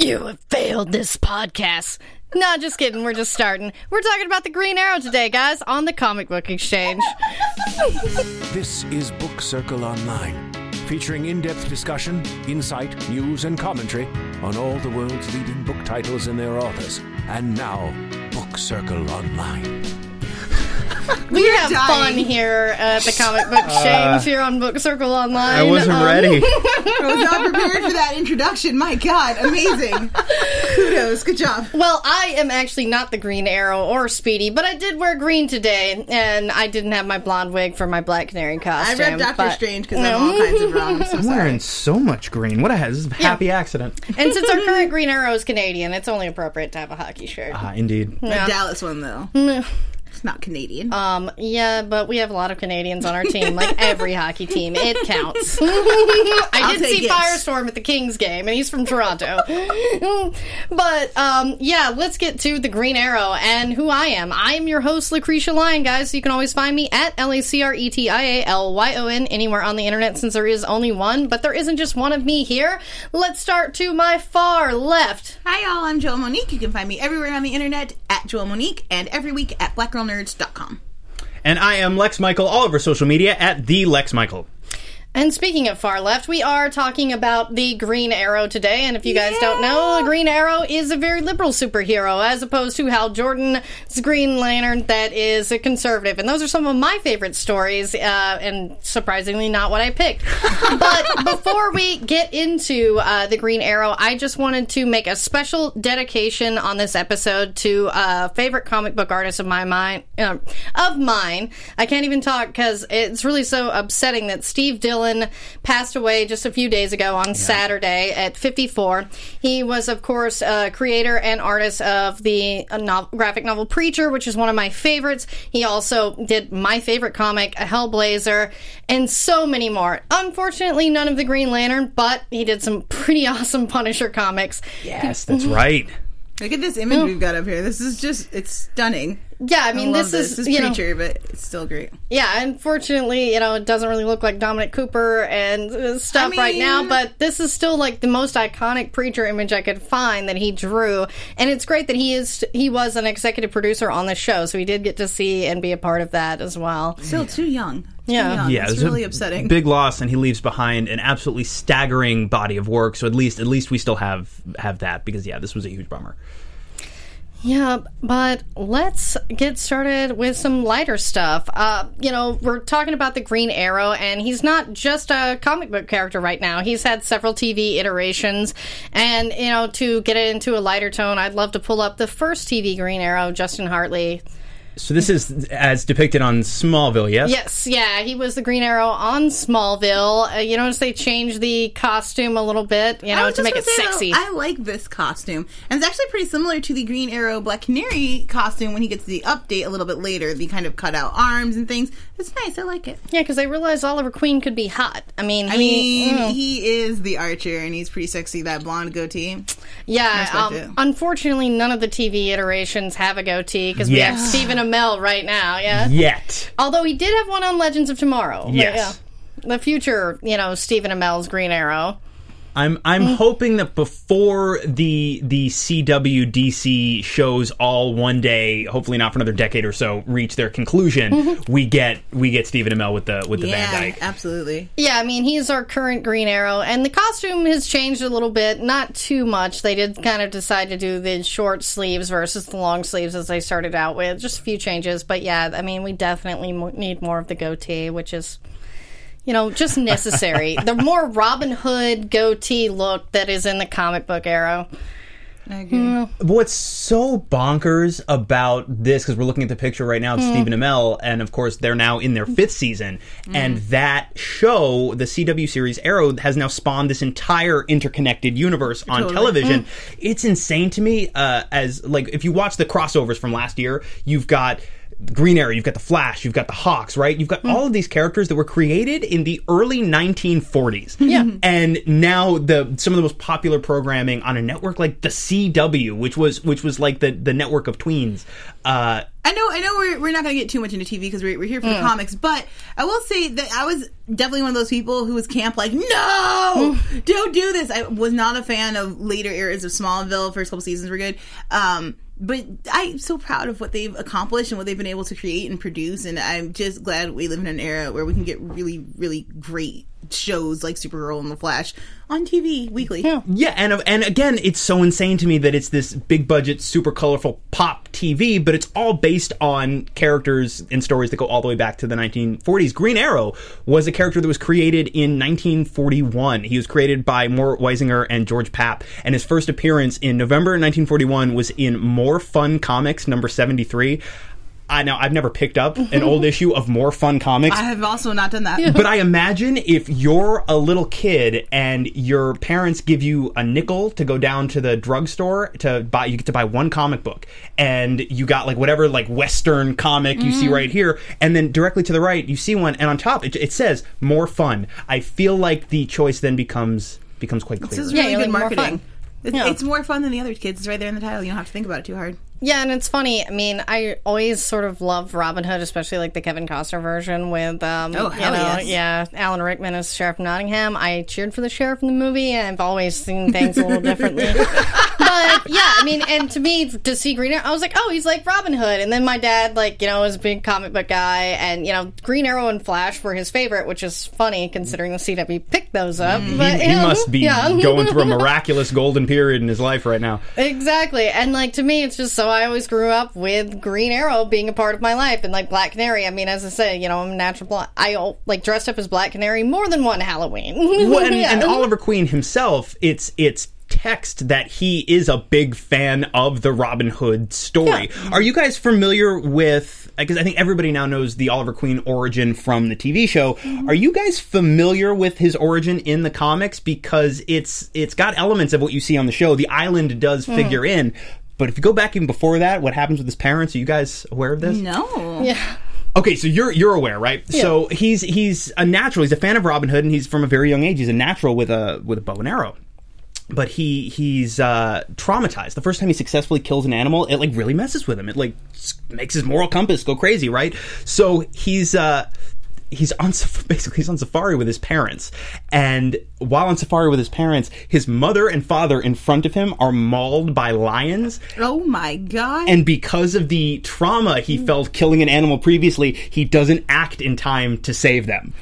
You have failed this podcast. No, just kidding. We're just starting. We're talking about the Green Arrow today, guys, on the Comic Book Exchange. This is Book Circle Online, featuring in-depth discussion, insight, news, and commentary on all the world's leading book titles and their authors. And now, Book Circle Online. We have fun here at the Comic Book Exchange here on Book Circle Online. I wasn't ready. I was not prepared for that introduction. My God, amazing. Kudos, good job. Well, I am actually not the Green Arrow or Speedy, but I did wear green today, and I didn't have my blonde wig for my Black Canary costume. I read Doctor Strange because I'm all kinds of wrong. I'm so I'm sorry. wearing so much green. What this is a happy accident. And since our current Green Arrow is Canadian, it's only appropriate to have a hockey shirt. Indeed. The Yeah. Dallas one, though. It's not Canadian. Yeah, but we have a lot of Canadians on our team, like every hockey team. It counts. I did see Firestorm at the Kings game, and he's from Toronto. But, yeah, let's get to the Green Arrow and who I am. I am your host, Lucretia Lyon, guys. So you can always find me at LACRETIALYON anywhere on the internet, since there is only one, but there isn't just one of me here. Let's start to my far left. Hi, y'all. I'm Joelle Monique. You can find me everywhere on the internet at Joelle Monique and every week at blackgirlnerds.com. And I am Lex Michael all over social media at the Lex Michael. And speaking of far left, we are talking about the Green Arrow today. And if you guys don't know, the Green Arrow is a very liberal superhero, as opposed to Hal Jordan's Green Lantern that is a conservative. And those are some of my favorite stories, and surprisingly not what I picked. But before we get into the Green Arrow, I just wanted to make a special dedication on this episode to a favorite comic book artist of mine. I can't even talk because it's really so upsetting that Steve Dillon passed away just a few days ago on Saturday at 54. He was, of course, creator and artist of the graphic novel Preacher, which is one of my favorites. He also did my favorite comic, Hellblazer, and so many more. Unfortunately, none of the Green Lantern, but he did some pretty awesome Punisher comics. Yes, that's right. Look at this image we've got up here. This is just, it's stunning. Yeah, I mean, this is Preacher, but it's still great. Yeah, unfortunately, it doesn't really look like Dominic Cooper and stuff right now, but this is still like the most iconic Preacher image I could find that he drew, and it's great that he was an executive producer on the show, so he did get to see and be a part of that as well. Still too young. Yeah, it's really upsetting. Big loss, and he leaves behind an absolutely staggering body of work. So at least we still have that, because this was a huge bummer. Yeah, but let's get started with some lighter stuff. We're talking about the Green Arrow, and he's not just a comic book character right now. He's had several TV iterations, and, to get it into a lighter tone, I'd love to pull up the first TV Green Arrow, Justin Hartley. So this is as depicted on Smallville, yes? Yes, yeah, he was the Green Arrow on Smallville. You notice they changed the costume a little bit, to make it sexy. I like this costume. And it's actually pretty similar to the Green Arrow Black Canary costume when he gets the update a little bit later. The kind of cut out arms and things. It's nice. I like it. Yeah, because they realized Oliver Queen could be hot. He is the Archer, and he's pretty sexy, that blonde goatee. Yeah, unfortunately, none of the TV iterations have a goatee, because we have Stephen Amell right now, Yet. Although he did have one on Legends of Tomorrow. Yes. The future, Stephen Amell's Green Arrow. I'm hoping that before the CW DC shows all one day, hopefully not for another decade or so, reach their conclusion, we get Stephen Amell with the Van Dyke. Absolutely. Yeah, he's our current Green Arrow, and the costume has changed a little bit, not too much. They did kind of decide to do the short sleeves versus the long sleeves as they started out with, just a few changes, but we definitely need more of the goatee, which is just necessary. The more Robin Hood goatee look that is in the comic book Arrow. I agree. What's so bonkers about this, because we're looking at the picture right now of Stephen Amell, and of course they're now in their 5th season, and that show, the CW series Arrow, has now spawned this entire interconnected universe on television. It's insane to me, if you watch the crossovers from last year, you've got Green Arrow, you've got the Flash, you've got the Hawks, right? You've got all of these characters that were created in the early 1940s. Yeah. And now some of the most popular programming on a network like the CW, which was like the network of tweens. I know we're not going to get too much into TV because we're here for the comics, but I will say that I was definitely one of those people who was camp like, no, don't do this. I was not a fan of later eras of Smallville. First couple seasons were good. But I'm so proud of what they've accomplished and what they've been able to create and produce, and I'm just glad we live in an era where we can get really, really great shows like Supergirl and The Flash on TV weekly. Yeah, and again, it's so insane to me that it's this big budget, super colorful pop TV, but it's all based on characters and stories that go all the way back to the 1940s. Green Arrow was a character that was created in 1941. He was created by Mort Weisinger and George Papp, and his first appearance in November 1941 was in More Fun Comics number 73. I've never picked up an old issue of More Fun Comics. I have also not done that. But I imagine if you're a little kid and your parents give you a nickel to go down to the drugstore to buy, you get to buy one comic book, and you got like whatever like Western comic you see right here, and then directly to the right you see one, and on top it says More Fun. I feel like the choice then becomes quite clear. This is really good marketing. Yeah. It's more fun than the other kids. It's right there in the title. You don't have to think about it too hard. Yeah, and it's funny. I mean, I always sort of loved Robin Hood, especially like the Kevin Costner version with, Alan Rickman as Sheriff of Nottingham. I cheered for the sheriff in the movie, and I've always seen things a little differently. But yeah, I mean, and to me, to see Green Arrow, I was like, oh, he's like Robin Hood. And then my dad, like, was a big comic book guy, and Green Arrow and Flash were his favorite, which is funny considering the CW picked those up. But, he must be going through a miraculous golden period in his life right now. Exactly, and like to me, it's just so. I always grew up with Green Arrow being a part of my life, and like Black Canary. I mean, as I say, I'm a natural blonde. I like dressed up as Black Canary more than one Halloween. And Oliver Queen himself, it's text that he is a big fan of the Robin Hood story. Yeah. Are you guys familiar with, because I think everybody now knows the Oliver Queen origin from the TV show. Are you guys familiar with his origin in the comics? Because it's got elements of what you see on the show. The island does figure in. But if you go back even before that, what happens with his parents? Are you guys aware of this? No. Yeah. Okay, so you're aware, right? Yeah. So he's a natural. He's a fan of Robin Hood, and he's from a very young age. He's a natural with a bow and arrow. But he's traumatized. The first time he successfully kills an animal, it like really messes with him. It like makes his moral compass go crazy, right? So he's on safari with his parents, and while on safari with his parents, his mother and father in front of him are mauled by lions. Oh my god. And because of the trauma he felt killing an animal previously, he doesn't act in time to save them.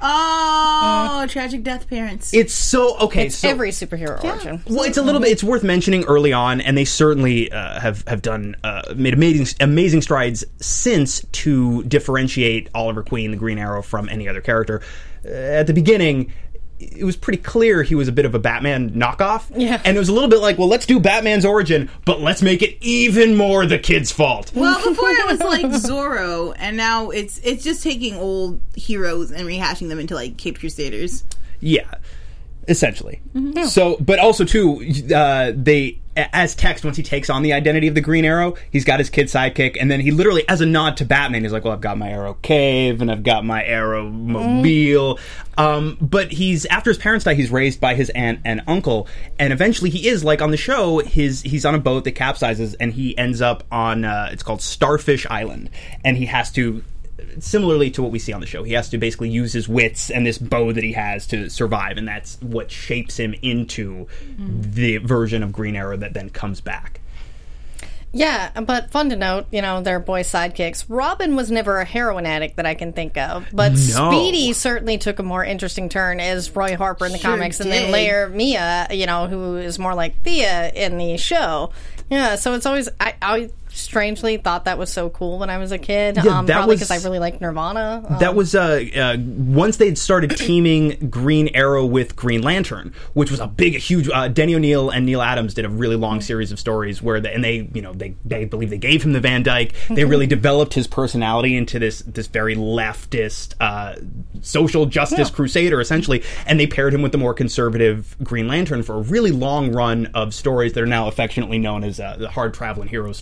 Oh, tragic death parents. It's so okay. It's so every superhero origin. Well, it's a little bit. It's worth mentioning early on, and they certainly have done made amazing strides since to differentiate Oliver Queen, the Green Arrow, from any other character. At the beginning, it was pretty clear he was a bit of a Batman knockoff. Yeah. And it was a little bit like, well, let's do Batman's origin, but let's make it even more the kid's fault. Well, before it was like Zorro, and now it's just taking old heroes and rehashing them into like Caped Crusaders. Yeah. Essentially. Mm-hmm. So, but also too, they, as Text, once he takes on the identity of the Green Arrow, he's got his kid sidekick, and then he literally, as a nod to Batman, he's like, well, I've got my Arrow Cave, and I've got my Arrow Mobile. But after his parents die, he's raised by his aunt and uncle, and eventually he is, like on the show, he's on a boat that capsizes, and he ends up on, it's called Starfish Island, and he has to, similarly to what we see on the show, he has to basically use his wits and this bow that he has to survive, and that's what shapes him into the version of Green Arrow that then comes back. Yeah, but fun to note, they're boy sidekicks. Robin was never a heroin addict that I can think of, but Speedy certainly took a more interesting turn as Roy Harper in the comics, and then later Mia, who is more like Thea in the show. Yeah, so it's always, I strangely thought that was so cool when I was a kid. Probably because I really liked Nirvana. That was once they'd started teaming Green Arrow with Green Lantern, which was a huge. Denny O'Neil and Neil Adams did a really long series of stories where they believe they gave him the Van Dyke. They really developed his personality into this very leftist social justice crusader, essentially, and they paired him with the more conservative Green Lantern for a really long run of stories that are now affectionately known as the hard traveling hero stories.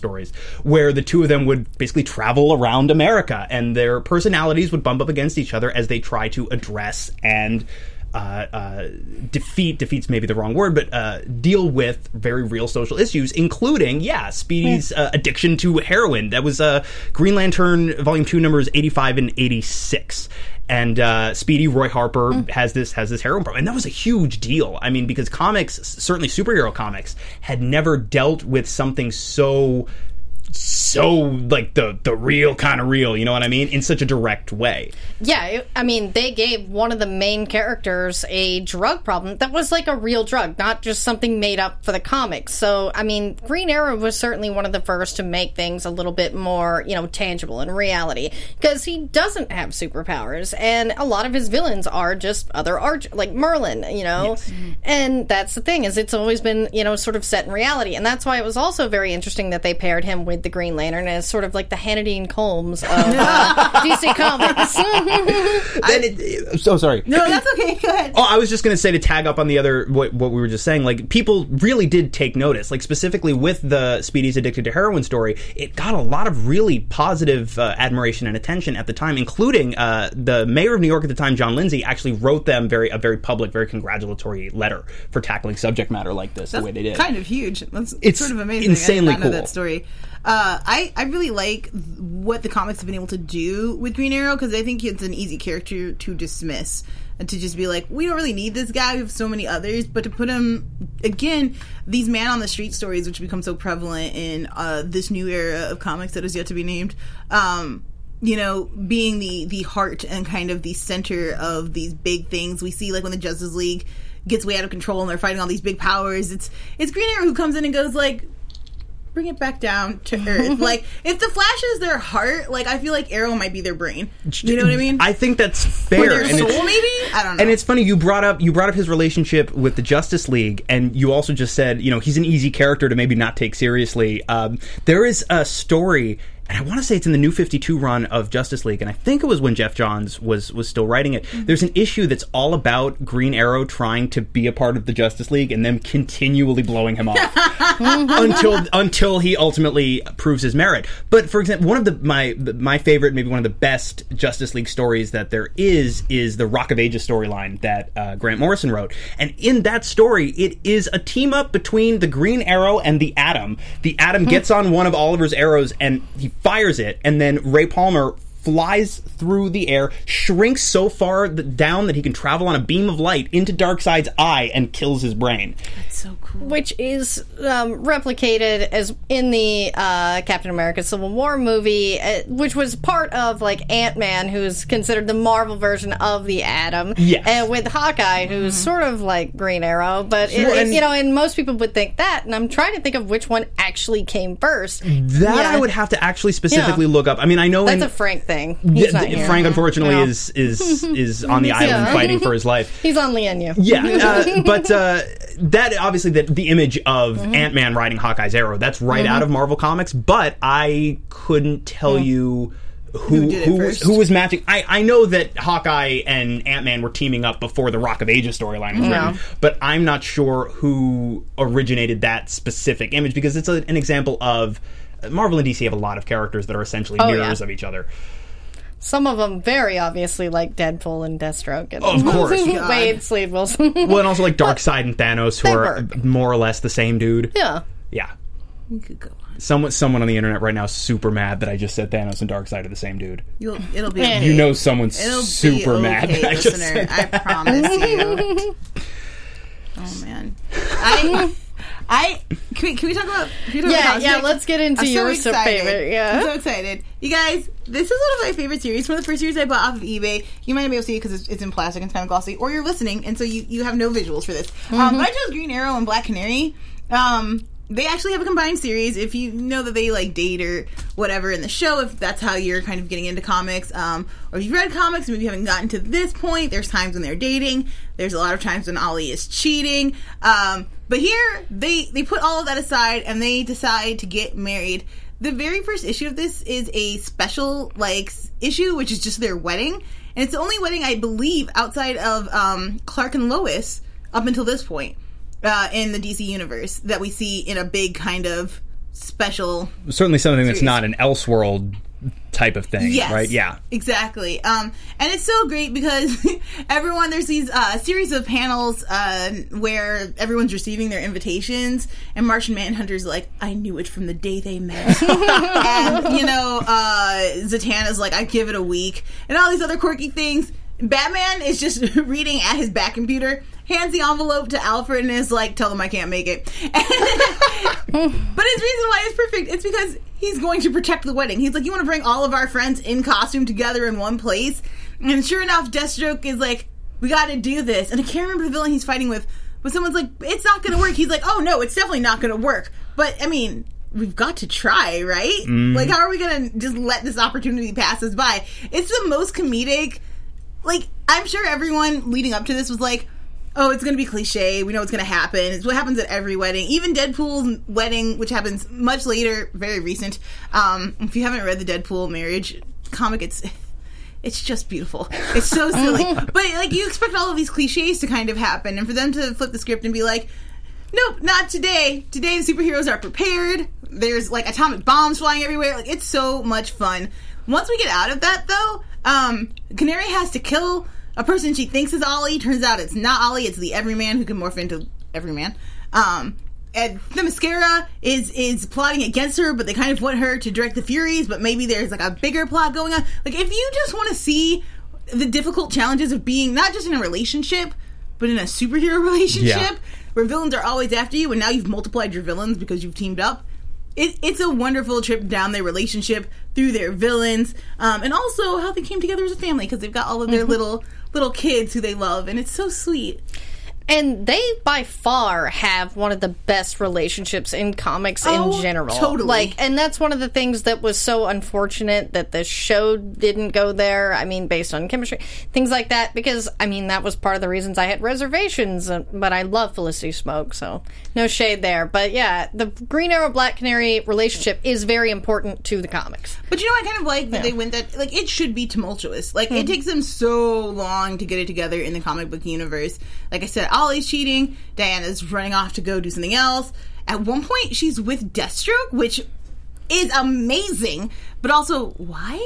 where the two of them would basically travel around America, and their personalities would bump up against each other as they try to address and defeat's maybe the wrong word, but deal with very real social issues, including, Speedy's addiction to heroin. That was Green Lantern Volume 2, numbers 85 and 86. And Speedy, Roy Harper, has this heroin problem. And that was a huge deal. I mean, because comics, certainly superhero comics, had never dealt with something so like the real kind of real, you know what I mean, in such a direct way. They gave one of the main characters a drug problem that was like a real drug, not just something made up for the comics. So Green Arrow was certainly one of the first to make things a little bit more, tangible in reality, because he doesn't have superpowers, and a lot of his villains are just other like Merlin, Yes. And that's the thing, is it's always been, sort of set in reality. And that's why it was also very interesting that they paired him with the Green Lantern as sort of like the Hannity and Combs of DC Comics. Sorry. No, that's okay. Go ahead. Oh, I was just going to say, to tag up on the other, what we were just saying, like, people really did take notice, like, specifically with the Speedy's Addicted to Heroin story. It got a lot of really positive admiration and attention at the time, including the mayor of New York at the time, John Lindsay, actually wrote them a very public, very congratulatory letter for tackling subject matter like this the way they did. Kind of huge. It's sort of amazing. Insanely I didn't know that story. I really like what the comics have been able to do with Green Arrow, because I think it's an easy character to dismiss and to just be like, we don't really need this guy, we have so many others. But to put him, again, these man on the street stories, which become so prevalent in this new era of comics that is yet to be named, being the heart and kind of the center of these big things. We see, like, when the Justice League gets way out of control and they're fighting all these big powers, it's Green Arrow who comes in and goes, like, bring it back down to earth. Like, if the Flash is their heart, like, I feel like Arrow might be their brain. You know what I mean? I think that's fair. Or their soul, maybe? I don't know. And it's funny, you brought up his relationship with the Justice League, and you also just said, he's an easy character to maybe not take seriously. There is a story, and I want to say it's in the New 52 run of Justice League, and I think it was when Jeff Johns was still writing it. There's an issue that's all about Green Arrow trying to be a part of the Justice League and them continually blowing him off until he ultimately proves his merit. But for example, one of my favorite, maybe one of the best Justice League stories that there is the Rock of Ages storyline that Grant Morrison wrote. And in that story, it is a team up between the Green Arrow and the Atom. The Atom gets on one of Oliver's arrows and he fires it, and then Ray Palmer flies through the air, shrinks so far down that he can travel on a beam of light into Darkseid's eye and kills his brain. That's so cool. Which is replicated as in the Captain America Civil War movie, which was part of, like, Ant-Man, who's considered the Marvel version of the Atom. Yes. And with Hawkeye, who's sort of like Green Arrow, but and most people would think that, and I'm trying to think of which one actually came first. I would have to actually specifically look up. I mean, I know that's a Frank thing. He's not here. Frank, unfortunately, is on the island fighting for his life. He's on Lienyu. Yeah, but that obviously the image of Ant-Man riding Hawkeye's arrow, that's right out of Marvel Comics. But I couldn't tell you who was matching. I know that Hawkeye and Ant-Man were teaming up before the Rock of Ages storyline was written, but I'm not sure who originated that specific image, because it's an example of Marvel and DC have a lot of characters that are essentially mirrors of each other. Some of them very obviously like Deadpool and Deathstroke. And of course. Wade, Slade Wilson. Well, and also like Darkseid and Thanos, who are more or less the same dude. Yeah. Yeah. You could go on. Someone on the internet right now is super mad that I just said Thanos and Darkseid are the same dude. It'll be okay. You know someone's super mad that I just said that. I promise you. Oh, man. Can we talk about let's get into your favorite. Yeah. I'm so excited. You guys, this is one of my favorite series. One of the first series I bought off of eBay. You might not be able to see it because it's in plastic and it's kind of glossy, or you're listening, and so you have no visuals for this. But I chose Green Arrow and Black Canary. They actually have a combined series. If you know that they like date or whatever in the show, if that's how you're kind of getting into comics, or if you've read comics and maybe you haven't gotten to this point, there's times when they're dating. There's a lot of times when Ollie is cheating. But here, they put all of that aside and they decide to get married. The very first issue of this is a special, issue, which is just their wedding. And it's the only wedding, I believe, outside of Clark and Lois up until this point in the DC universe that we see in a big kind of special. Certainly something that's series. not an Elseworld type of thing, Yes, right? Yeah. Exactly. And it's so great because there's these series of panels where everyone's receiving their invitations, and Martian Manhunter's like, I knew it from the day they met. And, Zatanna's like, I give it a week. And all these other quirky things. Batman is just reading at his back computer, hands the envelope to Alfred, and is like, tell them I can't make it. But his reason why it's perfect, it's because he's going to protect the wedding. He's like, you want to bring all of our friends in costume together in one place? And sure enough, Deathstroke is like, we got to do this. And I can't remember the villain he's fighting with, but someone's like, it's not going to work. He's like, oh no, it's definitely not going to work. But, I mean, we've got to try, right? Like, how are we going to just let this opportunity pass us by? It's the most comedic. Like, I'm sure everyone leading up to this was like, oh, it's going to be cliche. We know what's going to happen. It's what happens at every wedding. Even Deadpool's wedding, which happens much later, very recent. If you haven't read the Deadpool marriage comic, it's just beautiful. It's so silly. But, like, you expect all of these cliches to kind of happen. And for them to flip the script and be like, nope, not today. Today the superheroes are prepared. There's, like, atomic bombs flying everywhere. Like, it's so much fun. Once we get out of that, though, Canary has to kill a person she thinks is Ollie. Turns out it's not Ollie. It's the Everyman who can morph into Everyman. And Themyscira is plotting against her, but they kind of want her to direct the Furies, but maybe there's like a bigger plot going on. Like, if you just want to see the difficult challenges of being not just in a relationship, but in a superhero relationship, where villains are always after you, and now you've multiplied your villains because you've teamed up. It's a wonderful trip down their relationship through their villains, and also how they came together as a family, because they've got all of their little kids who they love, and it's so sweet. And they, by far, have one of the best relationships in comics in general. Totally. Like, and that's one of the things that was so unfortunate that the show didn't go there. I mean, based on chemistry, things like that. Because, I mean, that was part of the reasons I had reservations. But I love Felicity Smoke, so no shade there. But yeah, the Green Arrow Black Canary relationship is very important to the comics. But you know, I kind of like that they went that, like, it should be tumultuous. Like, it takes them so long to get it together in the comic book universe. Like I said, Ollie's cheating, Diana's running off to go do something else. At one point, she's with Deathstroke, which is amazing, but also, why?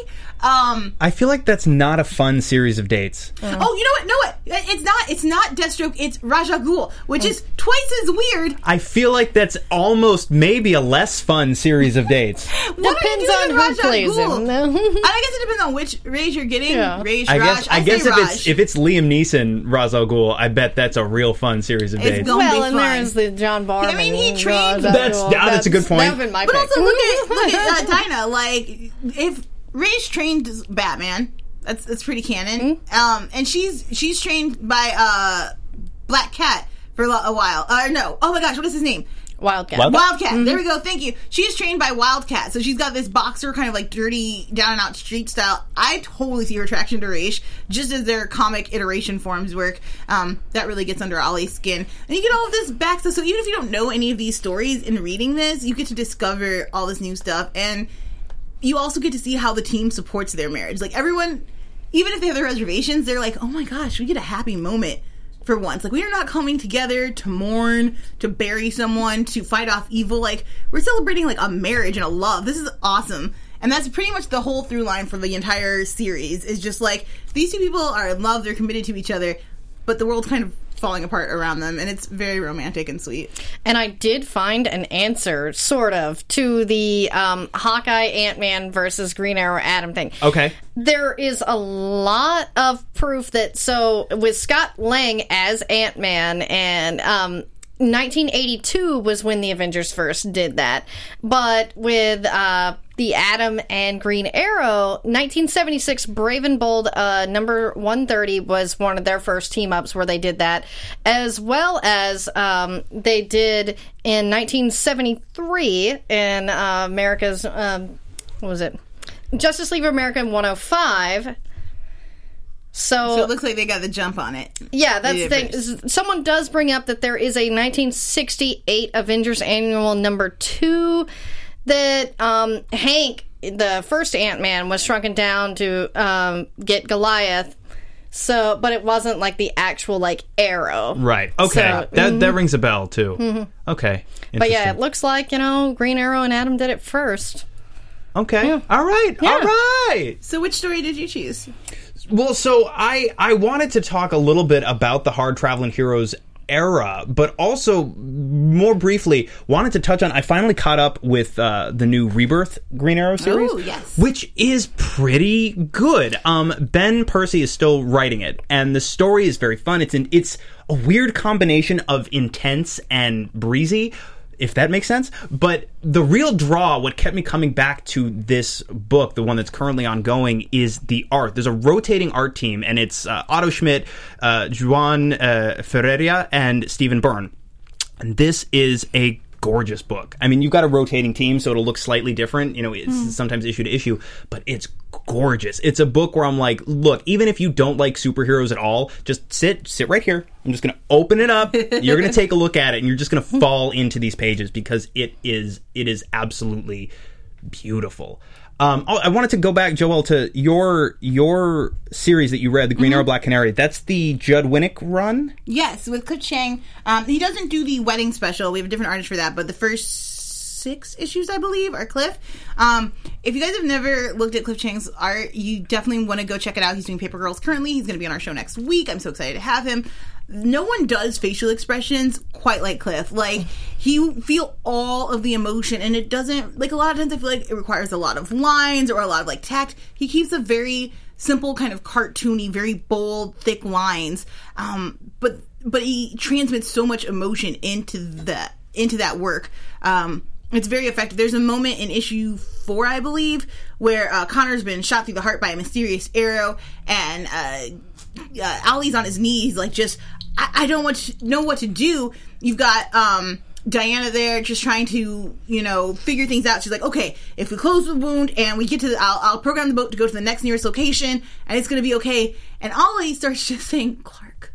I feel like that's not a fun series of dates. Oh, you know what? No, what? It's not Deathstroke, it's Ra's al Ghul, which is twice as weird. I feel like that's almost maybe a less fun series of dates. Depends on who plays him. I guess it depends on which Raj you're getting. Yeah. I guess if it's Liam Neeson, Ra's al Ghul, I bet that's a real fun series of dates. Well, and there's the John Barman. I mean, he trained. That's a good point. That would been my But pick. also look at Dinah. Like, if Raj trained Batman, that's pretty canon. And she's trained by Black Cat for a while. No, oh my gosh, what is his name? Wildcat. Wildcat. There we go. Thank you. She's trained by Wildcat, so she's got this boxer kind of like dirty, down and out street style. I totally see her attraction to Raish, just as their comic iteration forms work. That really gets under Ollie's skin, and you get all of this back stuff. So even if you don't know any of these stories in reading this, you get to discover all this new stuff, and you also get to see how the team supports their marriage. Like, everyone, even if they have their reservations, they're like, oh my gosh, we get a happy moment. For once, like, we are not coming together to mourn, to bury someone, to fight off evil. Like, we're celebrating like a marriage and a love. This is awesome, and that's pretty much the whole through line for the entire series. Is just like, these two people are in love, they're committed to each other, but the world's kind of falling apart around them, and it's very romantic and sweet. And I did find an answer, sort of, to the Hawkeye, Ant-Man versus Green Arrow, Atom thing. Okay. There is a lot of proof that, so, with Scott Lang as Ant-Man, and 1982 was when the Avengers first did that. But with the Atom and Green Arrow, 1976 Brave and Bold number 130 was one of their first team-ups where they did that, as well as they did in 1973 in America's, what was it? Justice League of America 105. So it looks like they got the jump on it. Yeah, that's the thing. Someone does bring up that there is a 1968 Avengers Annual number 2 that Hank, the first Ant-Man, was shrunken down to get Goliath. So, but it wasn't like the actual like Arrow. Right. Okay. So, that rings a bell too. Okay. But yeah, it Interesting. looks like, Green Arrow and Adam did it first. Okay. All right. Yeah. All right. So which story did you choose? Well, so I wanted to talk a little bit about the Hard Traveling Heroes era, but also more briefly wanted to touch on, I finally caught up with the new Rebirth Green Arrow series. Oh, yes. Which is pretty good. Ben Percy is still writing it, and the story is very fun. It's a weird combination of intense and breezy, if that makes sense. But the real draw, what kept me coming back to this book, the one that's currently ongoing, is the art. There's a rotating art team, and it's Otto Schmidt, Juan Ferreira, and Stephen Byrne. And this is a gorgeous book. I mean, you've got a rotating team, so it'll look slightly different. It's sometimes issue to issue, but it's gorgeous. It's a book where I'm like, look, even if you don't like superheroes at all, just sit right here. I'm just going to open it up. You're going to take a look at it, and you're just going to fall into these pages because it is absolutely beautiful. I wanted to go back, Joelle, to your series that you read, the Green Arrow Black Canary. That's the Judd Winnick run? Yes, with Cliff Chiang. He doesn't do the wedding special. We have a different artist for that, but the first 6 issues, I believe, are Cliff. If you guys have never looked at Cliff Chiang's art, you definitely want to go check it out. He's doing Paper Girls currently. He's going to be on our show next week. I'm so excited to have him. No one does facial expressions quite like Cliff. Like, you feel all of the emotion, and it doesn't, like, a lot of times I feel like it requires a lot of lines or a lot of, like, tact. He keeps a very simple, kind of cartoony, very bold, thick lines. But he transmits so much emotion into that work. It's very effective. There's a moment in issue 4, I believe, where Connor's been shot through the heart by a mysterious arrow, and Ollie's on his knees, like, just, I don't know what to do. You've got Diana there just trying to, figure things out. She's like, okay, if we close the wound and we get to I'll program the boat to go to the next nearest location, and it's going to be okay. And Ollie starts just saying, Clark,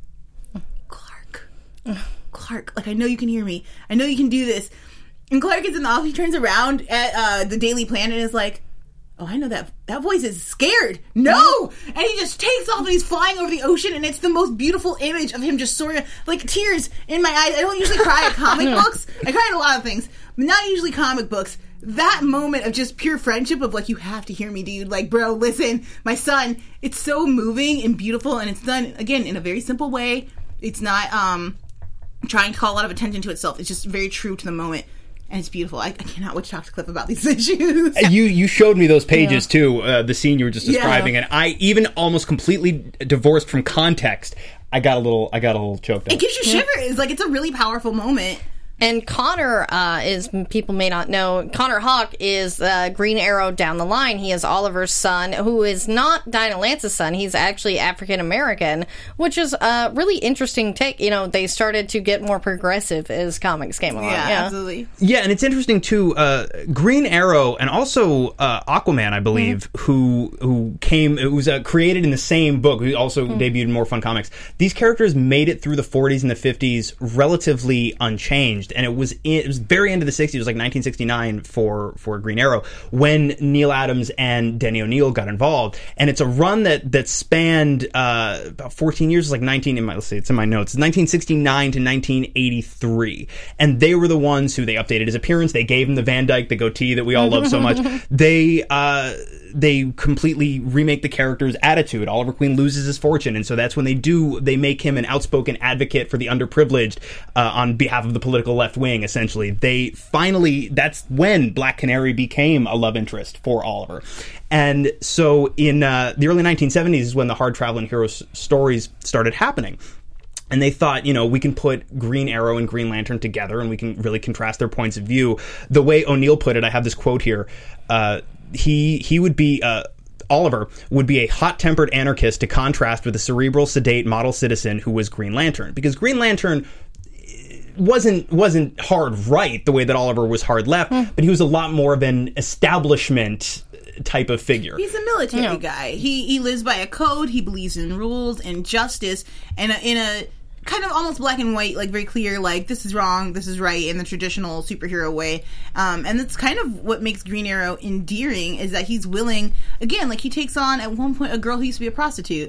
like, I know you can hear me. I know you can do this. And Clark gets in the office, he turns around at the Daily Planet and is like, oh, I know that voice is scared. No! And he just takes off and he's flying over the ocean, and it's the most beautiful image of him just soaring, like, tears in my eyes. I don't usually cry at comic books. I cry at a lot of things, but not usually comic books. That moment of just pure friendship of, like, you have to hear me, dude. Like, bro, listen, my son. It's so moving and beautiful, and it's done, again, in a very simple way. It's not trying to call a lot of attention to itself. It's just very true to the moment. And it's beautiful. I cannot wait to talk to Cliff about these issues. You showed me those pages too, the scene you were just describing, and I even almost completely divorced from context. I got a little choked up. It gives you shivers. Like, it's a really powerful moment. And Connor is, people may not know, Connor Hawke is Green Arrow down the line. He is Oliver's son, who is not Dinah Lance's son. He's actually African-American, which is a really interesting take. They started to get more progressive as comics came along. Yeah, absolutely. Yeah, and it's interesting, too, Green Arrow and also Aquaman, I believe, who came, it was created in the same book, who also debuted in More Fun Comics. These characters made it through the 40s and the 50s relatively unchanged. And it was very end of the 60s. It was like 1969 for Green Arrow when Neil Adams and Denny O'Neil got involved. And it's a run that spanned about 14 years. It's like let's see, it's in my notes. It's 1969 to 1983. And they were the ones who, they updated his appearance. They gave him the Van Dyke, the goatee that we all love so much. They completely remake the character's attitude. Oliver Queen loses his fortune, and so that's when they make him an outspoken advocate for the underprivileged on behalf of the political left wing, essentially. That's when Black Canary became a love interest for Oliver. And so in the early 1970s is when the Hard Traveling Heroes stories started happening. And they thought, we can put Green Arrow and Green Lantern together, and we can really contrast their points of view. The way O'Neill put it, I have this quote here, he would be Oliver would be a hot-tempered anarchist to contrast with a cerebral, sedate model citizen who was Green Lantern, because Green Lantern wasn't hard right the way that Oliver was hard left, but he was a lot more of an establishment type of figure. He's a military guy. He lives by a code. He believes in rules and justice, and in a kind of almost black and white, like very clear, like this is wrong, this is right, in the traditional superhero way. And that's kind of what makes Green Arrow endearing, is that he's willing, again, like he takes on at one point a girl who used to be a prostitute.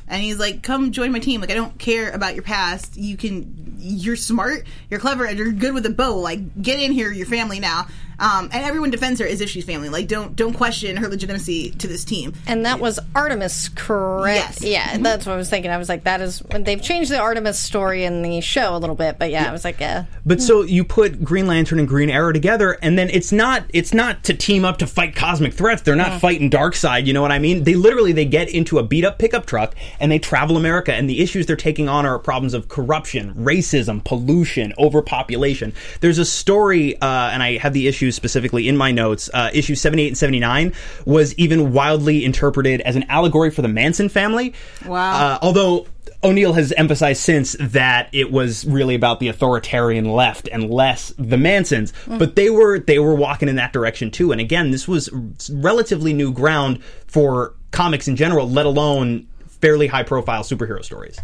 And he's like, come join my team. Like, I don't care about your past. You're smart, you're clever, and you're good with a bow. Like, get in here, you're family now. And everyone defends her as if she's family. Like, don't question her legitimacy to this team. And that was Artemis, correct? Yes. Yeah, that's what I was thinking. I was like, that is... They've changed the Artemis story in the show a little bit, but I was like, yeah. But so you put Green Lantern and Green Arrow together, and then it's not to team up to fight cosmic threats. They're not fighting Darkseid, you know what I mean? They get into a beat-up pickup truck, and they travel America, and the issues they're taking on are problems of corruption, racism, pollution, overpopulation. There's a story, and I have the issues specifically in my notes, issues 78 and 79 was even wildly interpreted as an allegory for the Manson family. Wow. Although O'Neill has emphasized since that it was really about the authoritarian left and less the Mansons, but they were walking in that direction too. And again, this was relatively new ground for comics in general, let alone fairly high-profile superhero stories.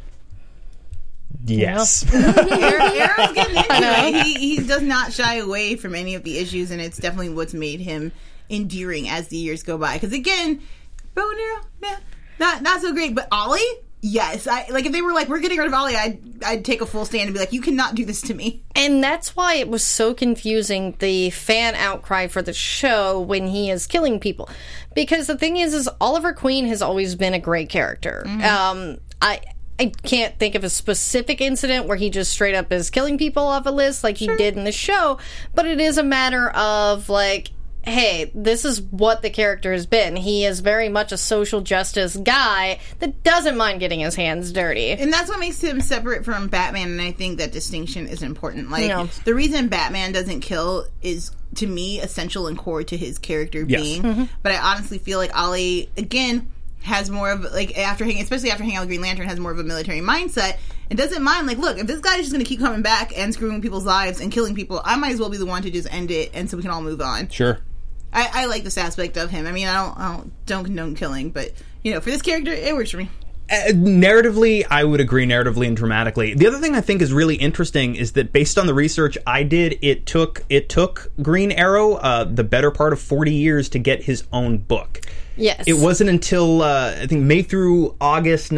Yes. Arrow's getting into it. He does not shy away from any of the issues, and it's definitely what's made him endearing as the years go by. Because again, Bow and Arrow, not so great. But Ollie, yes. If they were like, we're getting rid of Ollie, I'd take a full stand and be like, you cannot do this to me. And that's why it was so confusing, the fan outcry for the show when he is killing people. Because the thing is Oliver Queen has always been a great character. I can't think of a specific incident where he just straight up is killing people off a list like he did in the show, but it is a matter of, like, hey, this is what the character has been. He is very much a social justice guy that doesn't mind getting his hands dirty. And that's what makes him separate from Batman, and I think that distinction is important. Like, the reason Batman doesn't kill is, to me, essential and core to his character being. But I honestly feel like Ollie, again, has more of, like, especially after hanging out with Green Lantern, has more of a military mindset and doesn't mind, like, look, if this guy is just going to keep coming back and screwing people's lives and killing people, I might as well be the one to just end it, and so we can all move on. Sure. I like this aspect of him. I mean, I don't condone killing, but, you know, for this character, it works for me. Narratively, I would agree, narratively and dramatically. The other thing I think is really interesting is that based on the research I did, it took Green Arrow the better part of 40 years to get his own book. Yes. It wasn't until, I think, May through August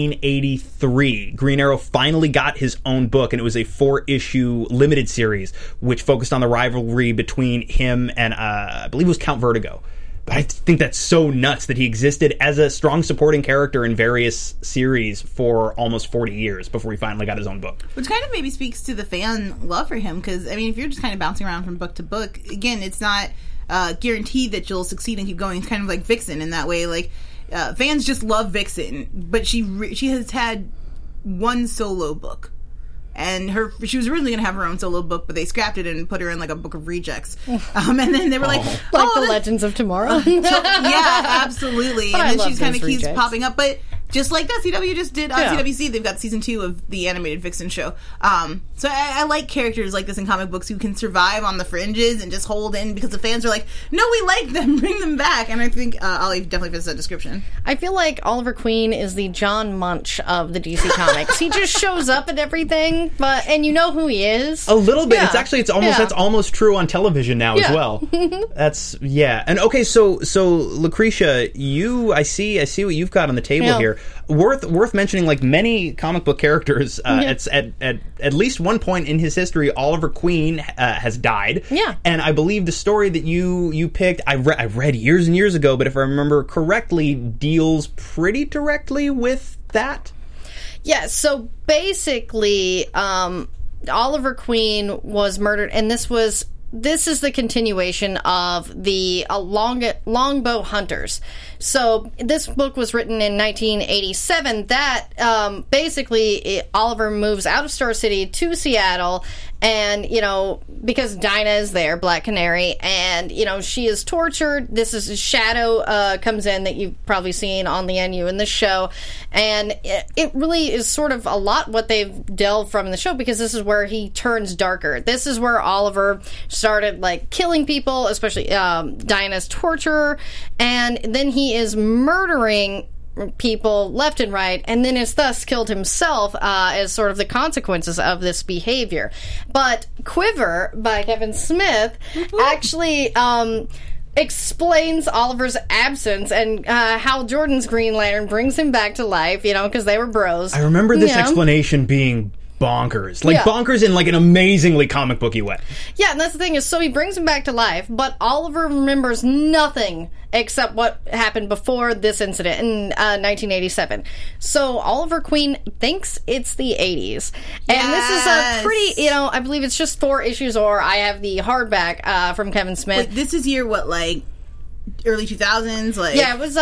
1983, Green Arrow finally got his own book, and it was a 4-issue limited series, which focused on the rivalry between him and, I believe it was Count Vertigo. But I think that's so nuts that he existed as a strong supporting character in various series for almost 40 years before he finally got his own book. Which kind of maybe speaks to the fan love for him, because, I mean, if you're just kind of bouncing around from book to book, again, it's not guaranteed that you'll succeed and keep going. It's kind of like Vixen in that way. Like, fans just love Vixen, but she has had one solo book. And she was originally going to have her own solo book, but they scrapped it and put her in, like, a book of rejects. And then they were like The Legends of Tomorrow. Yeah, absolutely. And then she kind of keeps rejects. popping up. But just like that, CW just did on CWC. They've got season 2 of the animated Vixen show. So I like characters like this in comic books who can survive on the fringes and just hold in because the fans are like, no, we like them, bring them back. And I think Ollie definitely fits that description. I feel like Oliver Queen is the John Munch of the DC Comics. He just shows up at everything, and you know who he is. A little bit. Yeah. That's almost true on television now as well. And okay, so Lucretia, I see what you've got on the table here. Worth mentioning, like many comic book characters, at least one point in his history, Oliver Queen has died. Yeah. And I believe the story that you picked, I read years and years ago, but if I remember correctly, deals pretty directly with that. Yeah, so basically, Oliver Queen was murdered, and this is the continuation of the Longbow Hunters. So this book was written in 1987. That basically Oliver moves out of Star City to Seattle, and because Dinah is there, Black Canary, and she is tortured. This is Shadow comes in that you've probably seen on the NU in the show, and it really is sort of a lot what they've delved from in the show, because this is where he turns darker. This is where Oliver started killing people, especially Dinah's torturer, and then he is murdering people left and right, and then has thus killed himself as sort of the consequences of this behavior. But Quiver by Kevin Smith actually explains Oliver's absence and how Jordan's Green Lantern brings him back to life, because they were bros. I remember this explanation being bonkers. Bonkers in, an amazingly comic booky way. Yeah, and that's the thing is, so he brings him back to life, but Oliver remembers nothing except what happened before this incident in 1987. So Oliver Queen thinks it's the 80s. And this is a pretty, I believe it's just 4 issues, or I have the hardback from Kevin Smith. Wait, this is year, what, early 2000s? Yeah, it was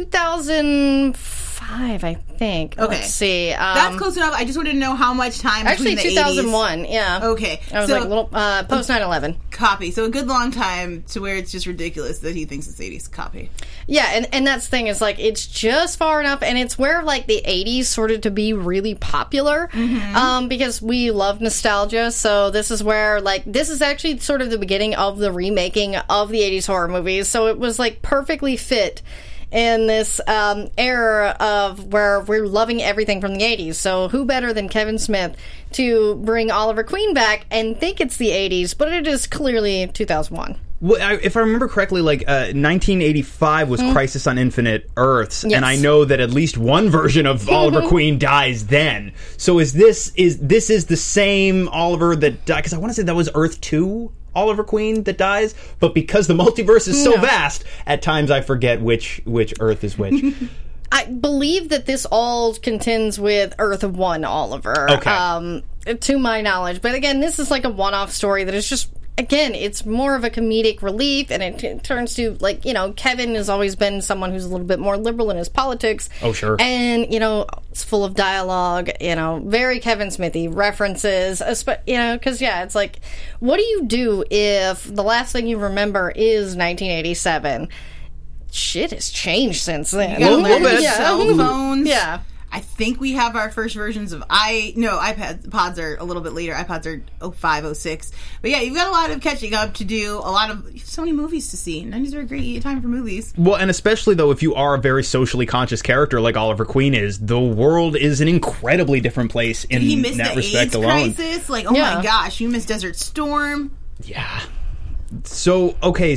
2005, I think. Okay. Let's see. That's close enough. I just wanted to know how much time actually, between the 2001, 80s. yeah. Okay. I was little post 9/11. Copy. So a good long time to where it's just ridiculous that he thinks it's 80s. Copy. Yeah, and that's the thing is, it's just far enough, and it's where, the 80s started to be really popular, because we love nostalgia, so this is where, this is actually sort of the beginning of the remaking of the 80s horror movies, so it was, perfectly fit in this era of where we're loving everything from the 80s. So who better than Kevin Smith to bring Oliver Queen back and think it's the 80s, but it is clearly 2001. Well, if I remember correctly, 1985 was Crisis on Infinite Earths, and I know that at least one version of Oliver Queen dies then. So is this the same Oliver that died? Because I want to say that was Earth 2 Oliver Queen that dies, but because the multiverse is so vast, at times I forget which Earth is which. I believe that this all contends with Earth 1 Oliver, to my knowledge. But again, this is a one-off story that is just, again, it's more of a comedic relief, and it turns to, Kevin has always been someone who's a little bit more liberal in his politics. Oh, sure. And, it's full of dialogue, very Kevin Smithy references, because, it's what do you do if the last thing you remember is 1987? Shit has changed since then. A little bit. Cell phones. Yeah. I think we have our first versions of iPods are a little bit later. iPods are 05, 06. But yeah, you've got a lot of catching up to do. So many movies to see. 90s are a great time for movies. Well, and especially though, if you are a very socially conscious character like Oliver Queen is, the world is an incribly different place in he missed that the respect AIDS alone. Crisis? My gosh, you missed Desert Storm. Yeah. So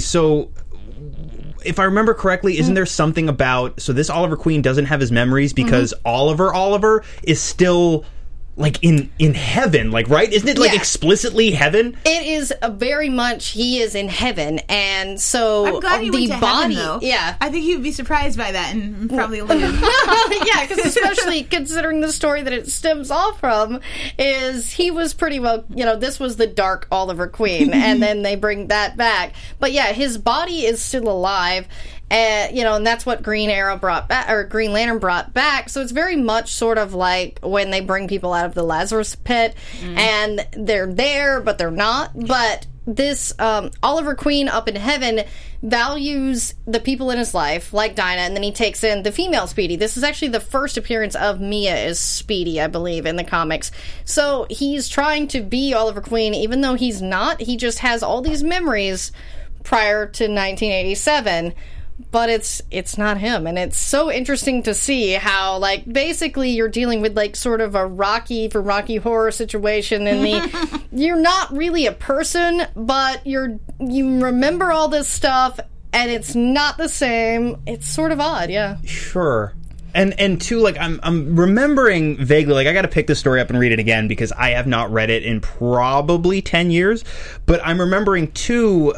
if I remember correctly, isn't there something about... So this Oliver Queen doesn't have his memories because Oliver is still... in heaven, right? Isn't it, explicitly heaven? It is very much, he is in heaven, and so I'm glad he went to body... heaven, though. Yeah. I think he would be surprised by that and probably a little... Yeah, because especially considering the story that it stems off from, is he was pretty well... this was the dark Oliver Queen, and then they bring that back. But yeah, his body is still alive, and that's what Green Arrow brought back, or Green Lantern brought back. So it's very much sort of like when they bring people out of the Lazarus pit, and they're there, but they're not. But this Oliver Queen up in heaven values the people in his life, like Dinah, and then he takes in the female Speedy. This is actually the first appearance of Mia as Speedy, I believe, in the comics. So he's trying to be Oliver Queen, even though he's not. He just has all these memories prior to 1987. But it's not him, and it's so interesting to see how, basically you're dealing with, sort of a Rocky Horror situation, and you're not really a person, but you remember all this stuff, and it's not the same. It's sort of odd, yeah. Sure. And too, I'm remembering vaguely, I gotta pick this story up and read it again, because I have not read it in probably 10 years, but I'm remembering, too,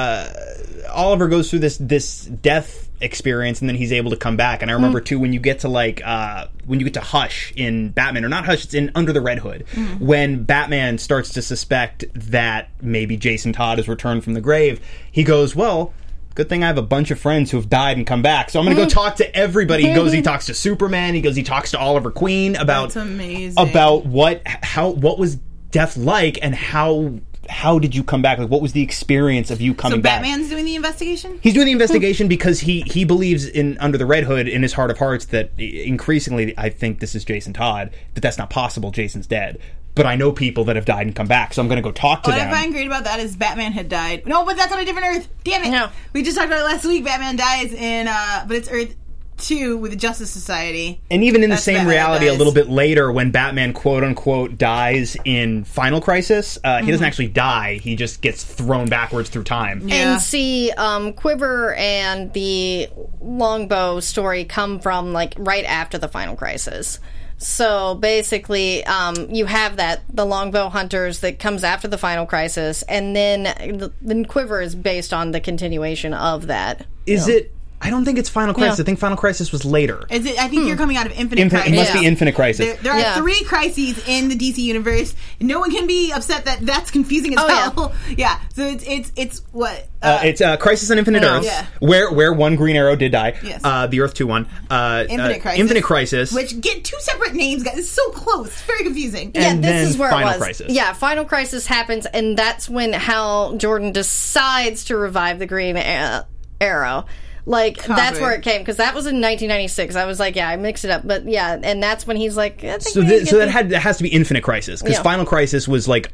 Oliver goes through this death experience, and then he's able to come back. And I remember too, when you get to Hush in Batman, or not Hush, it's in Under the Red Hood, when Batman starts to suspect that maybe Jason Todd has returned from the grave, he goes, well, good thing I have a bunch of friends who have died and come back, so I'm going to go talk to everybody. He talks to Superman, he talks to Oliver Queen about... That's amazing. About what was death like, and how did you come back? What was the experience of you coming back? So Batman's doing the investigation? He's doing the investigation because he believes in Under the Red Hood, in his heart of hearts, that increasingly, I think this is Jason Todd, but that's not possible. Jason's dead. But I know people that have died and come back, so I'm going to go talk to them. What I find great about that is Batman had died. No, but that's on a different Earth. Damn it. No. We just talked about it last week. Batman dies in, but it's Earth 2 with the Justice Society. And even in the That's same Batman reality, a dies. little bit later, when Batman quote-unquote dies in Final Crisis, he doesn't actually die. He just gets thrown backwards through time. Yeah. And see, Quiver and the Longbow story come from, like, right after the Final Crisis. So basically, you have the Longbow Hunters that comes after the Final Crisis, and then Quiver is based on the continuation of that. Is it... I don't think it's Final Crisis. Yeah. I think Final Crisis was later. Is it? I think you're coming out of Infinite Crisis. It must be Yeah. Infinite Crisis. There are Yeah. 3 crises in the DC universe. No one can be upset that that's confusing as Oh, hell. Yeah. So it's what? It's Crisis on Infinite Earths, Yeah. where one Green Arrow did die. Yes. The Earth 2 one. Infinite Crisis. Infinite Crisis. Which get 2 separate names, guys. It's so close. It's very confusing. Yeah, And this then is where Final it was. Crisis. Yeah, Final Crisis happens, and that's when Hal Jordan decides to revive the Green Arrow. Like, that's where it came, because that was in 1996. I was like, yeah, I mixed it up. But yeah, and that's when he's like, I think So, we need to so get that has to be Infinite Crisis, because Yeah. Final Crisis was like,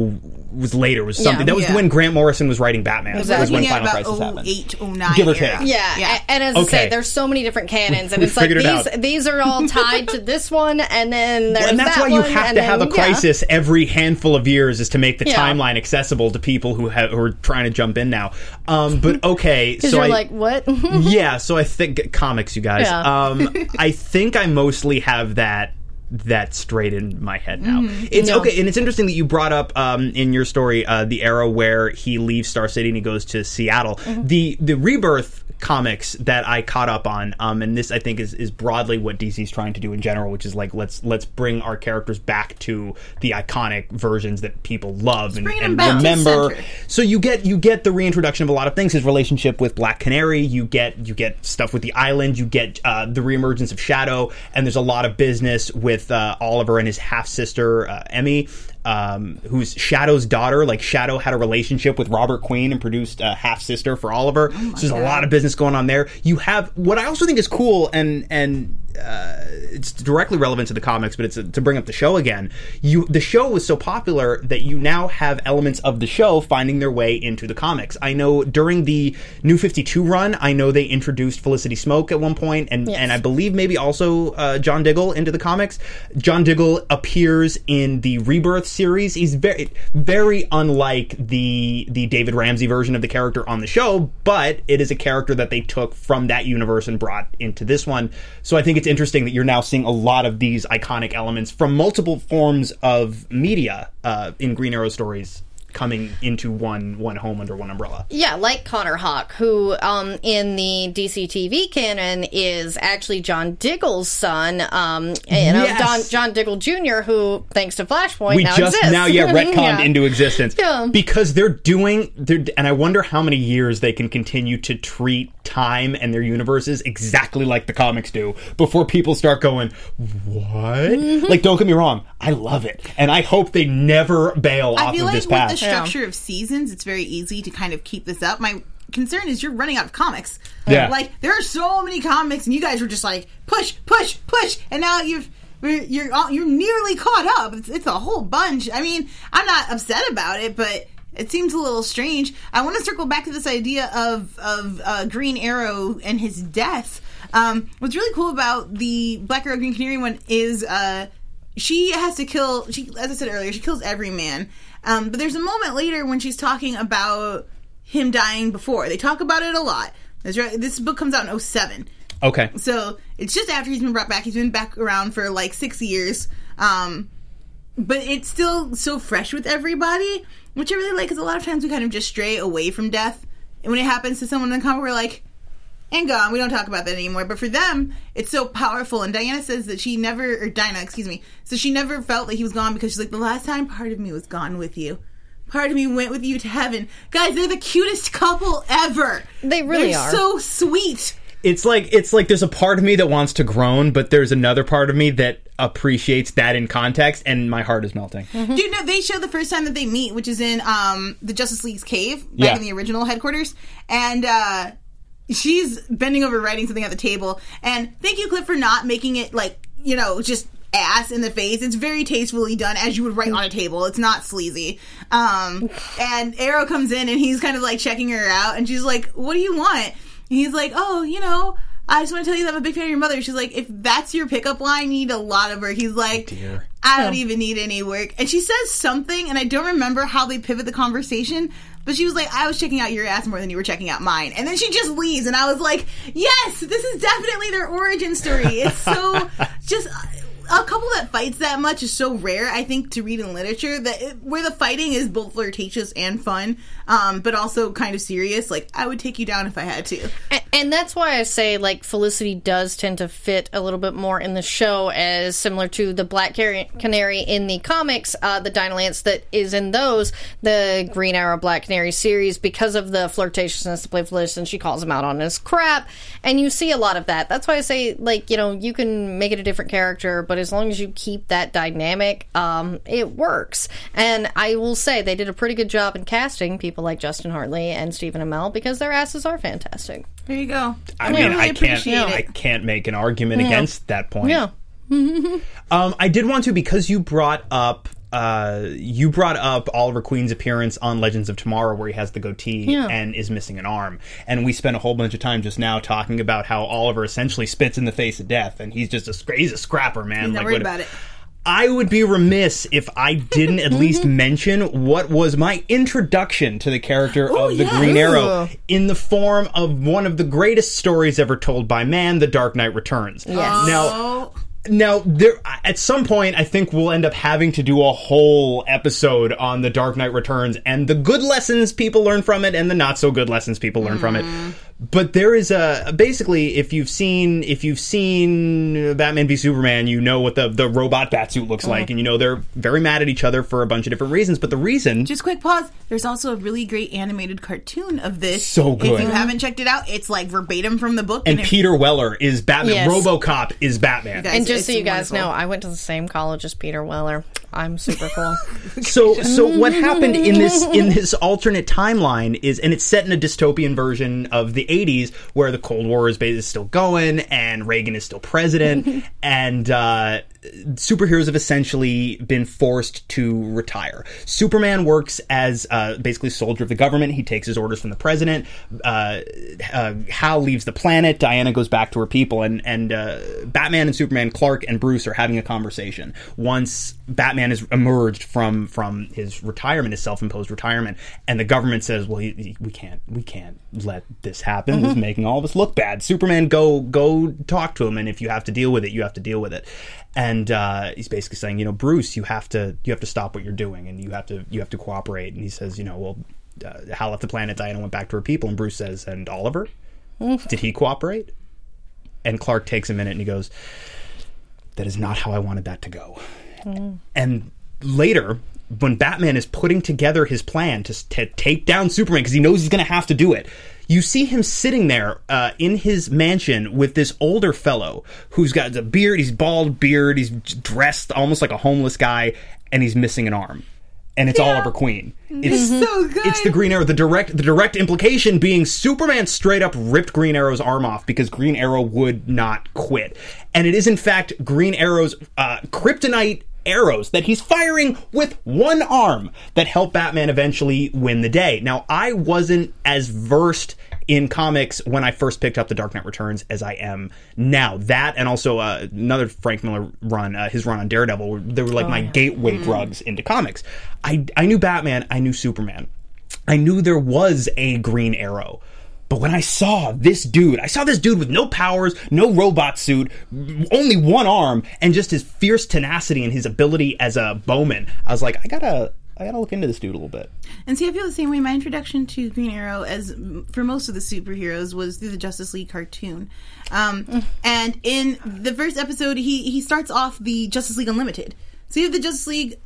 was later, was something. Yeah. That was Yeah. when Grant Morrison was writing Batman. Exactly. Was when Looking at Final about Crisis happened. 08, 09 Give or era. take. Yeah, and as I Okay. say, there's so many different canons, and We it's like figured it out. these are all tied to this one, and then there's And that's that why you one, have and to then, have a yeah. crisis every handful of years, is to make the Yeah. timeline accessible to people who are trying to jump in now. But okay, Because so you're I like, what? yeah, so I think comics, you guys. Yeah. I think I mostly have that straight in my head now. It's Yeah. okay, and it's interesting that you brought up in your story the era where he leaves Star City and he goes to Seattle. The Rebirth comics that I caught up on, and this I think is broadly what DC's trying to do in general, which is like let's bring our characters back to the iconic versions that people love and bringing them back to remember. center. So you get the reintroduction of a lot of things. His relationship with Black Canary. You get stuff with the island. You get the reemergence of Shadow, and there's a lot of business with Oliver and his half sister Emmy, who's Shadow's daughter. Like Shadow had a relationship with Robert Queen and produced a half sister for Oliver. So there's a lot of business going on there. You have what I also think is cool, and it's directly relevant to the comics, but it's to bring up the show again. The show was so popular that you now have elements of the show finding their way into the comics. I know during the New 52 run, I know they introduced Felicity Smoke at one point, and I believe maybe also John Diggle into the comics. John Diggle appears in the Rebirth series. He's very, very unlike the David Ramsey version of the character on the show, but it is a character that they took from that universe and brought into this one. So I think it's interesting that you're now seeing a lot of these iconic elements from multiple forms of media in Green Arrow stories coming into one home under one umbrella. Yeah, like Connor Hawke, who in the DC TV canon is actually John Diggle's son, Yes. John Diggle Jr., who, thanks to Flashpoint, We now just exists. retconned Yeah. into existence. Yeah. Because and I wonder how many years they can continue to treat time and their universes exactly like the comics do before people start going, what? Like, don't get me wrong, I love it. And I hope they never bail I off feel of like this with path. the structure of seasons, it's very easy to kind of keep this up. My concern is you're running out of comics. Yeah. Like, there are so many comics, and you guys were just like, push, and now you're nearly caught up. It's a whole bunch. I mean, I'm not upset about it, but it seems a little strange. I want to circle back to this idea of Green Arrow and his death. What's really cool about the Black Arrow Green Canary one is she has to kill. As I said earlier, she kills every man. But there's a moment later when she's talking about him dying before. They talk about it a lot. This book comes out in 2007. Okay. So it's just after he's been brought back. He's been back around for like 6 years. But it's still so fresh with everybody, which I really like, because a lot of times we kind of just stray away from death. And when it happens to someone in the comic, we're like, and gone. We don't talk about that anymore. But for them, it's so powerful. And Dinah, so she never felt that he was gone, because she's like, the last time part of me was gone with you. Part of me went with you to heaven. Guys, they're the cutest couple ever. They really They're are. so sweet. It's like there's a part of me that wants to groan, but there's another part of me that appreciates that in context, and my heart is melting. Dude, no, they show the first time that they meet, which is in the Justice League's cave, back in the original headquarters. And she's bending over writing something at the table. And thank you, Cliff, for not making it like, just ass in the face. It's very tastefully done, as you would write on a table. It's not sleazy. And Arrow comes in, and he's kind of like checking her out, and she's like, what do you want? And he's like, oh, I just want to tell you that I'm a big fan of your mother. She's like, if that's your pickup line, you need a lot of work. He's like, I don't even need any work. And she says something, and I don't remember how they pivot the conversation, but she was like, I was checking out your ass more than you were checking out mine. And then she just leaves, and I was like, yes, this is definitely their origin story. It's so just... A couple that fights that much is so rare, I think, to read in literature, that where the fighting is both flirtatious and fun, but also kind of serious. Like, I would take you down if I had to. And that's why I say, like, Felicity does tend to fit a little bit more in the show, as similar to the Black Canary in the comics, the Dinah Lance that is in those, the Green Arrow Black Canary series, because of the flirtatiousness, the playfulness, and she calls him out on his crap, and you see a lot of that. That's why I say, like, you know, you can make it a different character, but as long as you keep that dynamic, it works. And I will say they did a pretty good job in casting people like Justin Hartley and Stephen Amell, because their asses are fantastic. There you go. I mean, I can't make an argument against that point. Yeah. I did want to, because you brought up Oliver Queen's appearance on Legends of Tomorrow, where he has the goatee and is missing an arm. And we spent a whole bunch of time just now talking about how Oliver essentially spits in the face of death, and he's just he's a scrapper, man. He's not worried about it. I would be remiss if I didn't at least mention what was my introduction to the character of the Green Arrow in the form of one of the greatest stories ever told by man, The Dark Knight Returns. Yes. Now, there, at some point, I think we'll end up having to do a whole episode on The Dark Knight Returns and the good lessons people learn from it and the not so good lessons people learn from it. But there is basically, if you've seen Batman v Superman, you know what the robot Batsuit looks like, and you know they're very mad at each other for a bunch of different reasons. But the reason, just quick pause. There's also a really great animated cartoon of this. So good. If you haven't checked it out, it's like verbatim from the book. And Peter Weller is Batman. Yes. RoboCop is Batman. And just so you guys know, I went to the same college as Peter Weller. I'm super cool. So what happened in this alternate timeline is, and it's set in a dystopian version of the 80s, where the Cold War is basically still going, and Reagan is still president, and superheroes have essentially been forced to retire. Superman works as basically a soldier of the government. He takes his orders from the president. Hal leaves the planet. Diana goes back to her people, and Batman and Superman, Clark and Bruce, are having a conversation. Once Batman has emerged from his retirement, his self-imposed retirement, and the government says, well, we can't let this happen. This is making all of us look bad. Superman, go talk to him, and if you have to deal with it, you have to deal with it. And he's basically saying, Bruce, you have to stop what you're doing, and you have to cooperate. And he says, Hal left the planet, Diana went back to her people, and Bruce says, and Oliver, did he cooperate? And Clark takes a minute and he goes, that is not how I wanted that to go. And later, when Batman is putting together his plan to take down Superman, because he knows he's going to have to do it, you see him sitting there in his mansion with this older fellow who's got a beard, he's bald beard, he's dressed almost like a homeless guy, and he's missing an arm. And it's Oliver Queen. It's so good. It's the Green Arrow. The direct implication being Superman straight up ripped Green Arrow's arm off because Green Arrow would not quit. And it is, in fact, Green Arrow's kryptonite arrows that he's firing with one arm that help Batman eventually win the day. Now, I wasn't as versed in comics when I first picked up The Dark Knight Returns as I am now. That, and also another Frank Miller run, his run on Daredevil, they were like my gateway drugs into comics. I knew Batman, I knew Superman. I knew there was a Green Arrow. But when I saw this dude with no powers, no robot suit, only one arm, and just his fierce tenacity and his ability as a bowman, I was like, I gotta look into this dude a little bit. And see, I feel the same way. My introduction to Green Arrow, as for most of the superheroes, was through the Justice League cartoon. And in the first episode, he starts off the Justice League Unlimited. So you have the Justice League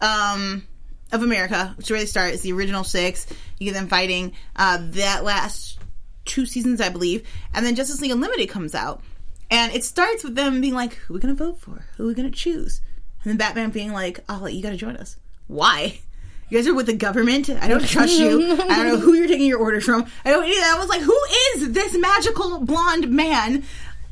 of America, which is where they start. It's the original 6. You get them fighting. That lasts 2 seasons, I believe. And then Justice League Unlimited comes out. And it starts with them being like, who are we going to vote for? Who are we going to choose? And then Batman being like, oh, you got to join us. Why? You guys are with the government. I don't trust you. I don't know who you're taking your orders from. I was like, who is this magical blonde man?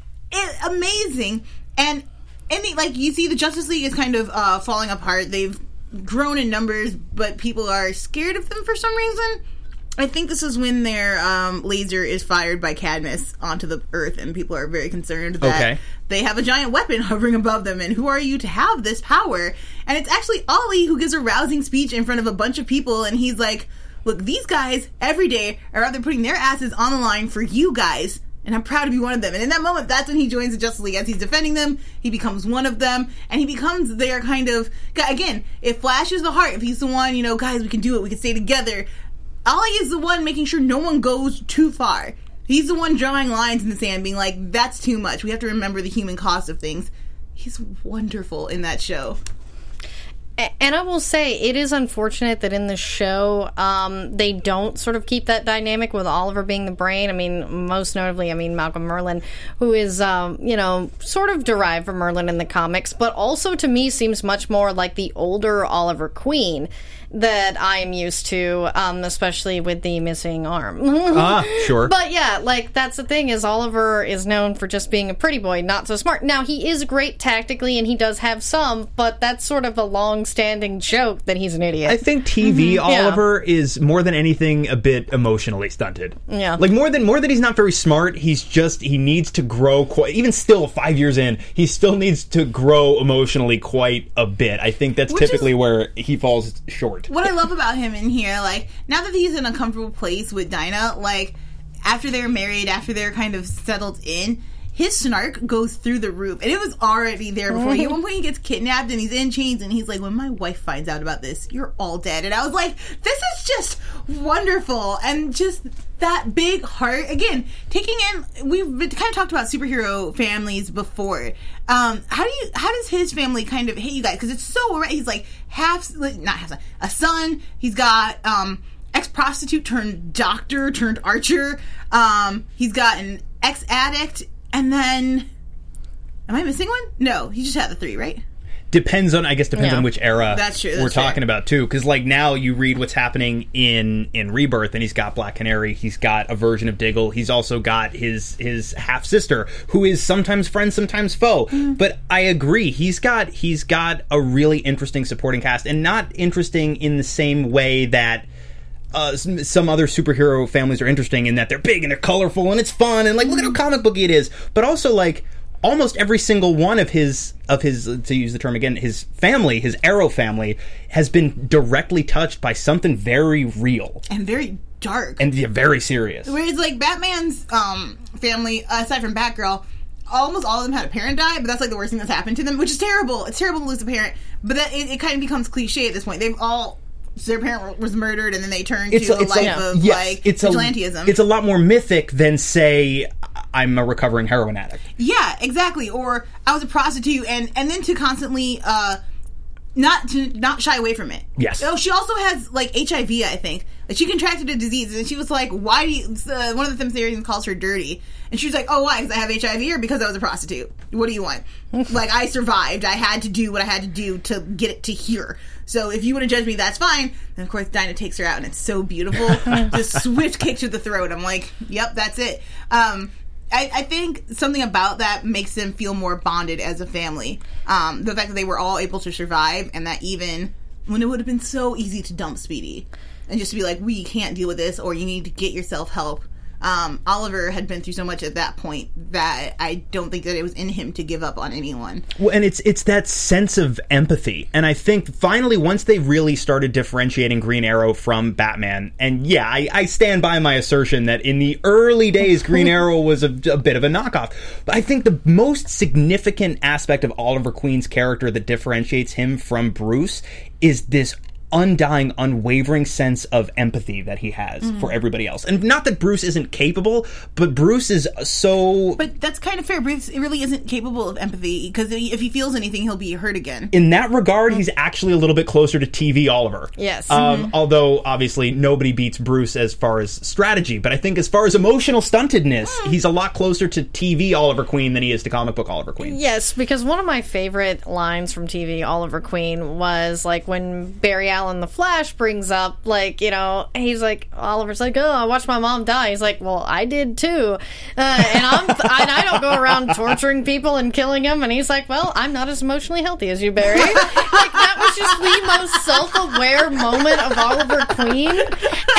Amazing. And you see the Justice League is kind of falling apart. They've grown in numbers, but people are scared of them for some reason. I think this is when their laser is fired by Cadmus onto the Earth, and people are very concerned that they have a giant weapon hovering above them, and who are you to have this power? And it's actually Ollie who gives a rousing speech in front of a bunch of people, and he's like, look, these guys, every day, are out there putting their asses on the line for you guys, and I'm proud to be one of them. And in that moment, that's when he joins the Justice League. As he's defending them, he becomes one of them, and he becomes their kind of... Again, if Flash is the heart, if he's the one, you know, guys, we can do it, we can stay together... Ollie is the one making sure no one goes too far. He's the one drawing lines in the sand, being like, that's too much. We have to remember the human cost of things. He's wonderful in that show. And I will say, it is unfortunate that in the show, they don't sort of keep that dynamic with Oliver being the brain. I mean, most notably, Malcolm Merlyn, who is, sort of derived from Merlyn in the comics, but also to me seems much more like the older Oliver Queen that I am used to, especially with the missing arm. Sure. But yeah, like, that's the thing, is Oliver is known for just being a pretty boy, not so smart. Now, he is great tactically, and he does have some, but that's sort of a long-standing joke that he's an idiot. I think TV Oliver is, more than anything, a bit emotionally stunted. Yeah. Like, more than he's not very smart, he needs to grow, even still 5 years in, he still needs to grow emotionally quite a bit. I think that's typically where he falls short. What I love about him in here, like, now that he's in a comfortable place with Dinah, like, after they're married, after they're kind of settled in, his snark goes through the roof. And it was already there before. At one point he gets kidnapped and he's in chains and he's like, when my wife finds out about this, you're all dead. And I was like, this is just wonderful. And just that big heart. Again, taking in, we've kind of talked about superhero families before. How does his family kind of hit you guys? Because it's so, he's like a son. He's got, ex-prostitute turned doctor turned archer. He's got an ex-addict. And then, am I missing one? No, he just had the 3, right? Depends on which era we're talking about, too. Because, like, now you read what's happening in Rebirth, and he's got Black Canary, he's got a version of Diggle, he's also got his half-sister, who is sometimes friend, sometimes foe. But I agree, he's got a really interesting supporting cast, and not interesting in the same way that some other superhero families are interesting, in that they're big and they're colorful and it's fun and, like, look at how comic booky it is. But also, like, almost every single one of his, to use the term again, his family, his Arrow family, has been directly touched by something very real. And very dark. And very serious. Whereas, like, Batman's family, aside from Batgirl, almost all of them had a parent die, but that's, like, the worst thing that's happened to them, which is terrible. It's terrible to lose a parent. But that it kind of becomes cliche at this point. They've all... their parent was murdered, and then they turned to a life of vigilantism. It's a lot more mythic than, say, I'm a recovering heroin addict. Yeah, exactly. Or I was a prostitute, and then to constantly not shy away from it. Yes. Oh, she also has, like, HIV, I think. Like, she contracted a disease, and she was like, why do you... one of the Themyscians calls her dirty. And she was like, oh, why? Because I have HIV or because I was a prostitute? What do you want? Like, I survived. I had to do what I had to do to get it to here. So if you want to judge me, that's fine. And, of course, Dinah takes her out, and it's so beautiful. Just swift kick to the throat. I'm like, yep, that's it. I think something about that makes them feel more bonded as a family. The fact that they were all able to survive, and that even when it would have been so easy to dump Speedy and just to be like, we can't deal with this, or you need to get yourself help. Oliver had been through so much at that point that I don't think that it was in him to give up on anyone. Well, and it's that sense of empathy. And I think finally, once they really started differentiating Green Arrow from Batman, and yeah, I stand by my assertion that in the early days, Green Arrow was a bit of a knockoff. But I think the most significant aspect of Oliver Queen's character that differentiates him from Bruce is this undying, unwavering sense of empathy that he has for everybody else. And not that Bruce isn't capable, but Bruce is so... But that's kind of fair. Bruce really isn't capable of empathy, because if he feels anything, he'll be hurt again. In that regard, he's actually a little bit closer to TV Oliver. Yes. Although, obviously, nobody beats Bruce as far as strategy, but I think as far as emotional stuntedness, he's a lot closer to TV Oliver Queen than he is to comic book Oliver Queen. Yes, because one of my favorite lines from TV Oliver Queen was, like, when Barry Allen the Flash brings up, like, you know, he's like, Oliver's like, oh, I watched my mom die. He's like, well, I did too. And I don't go around torturing people and killing them. And he's like, well, I'm not as emotionally healthy as you, Barry. Like, that was just the most self-aware moment of Oliver Queen. And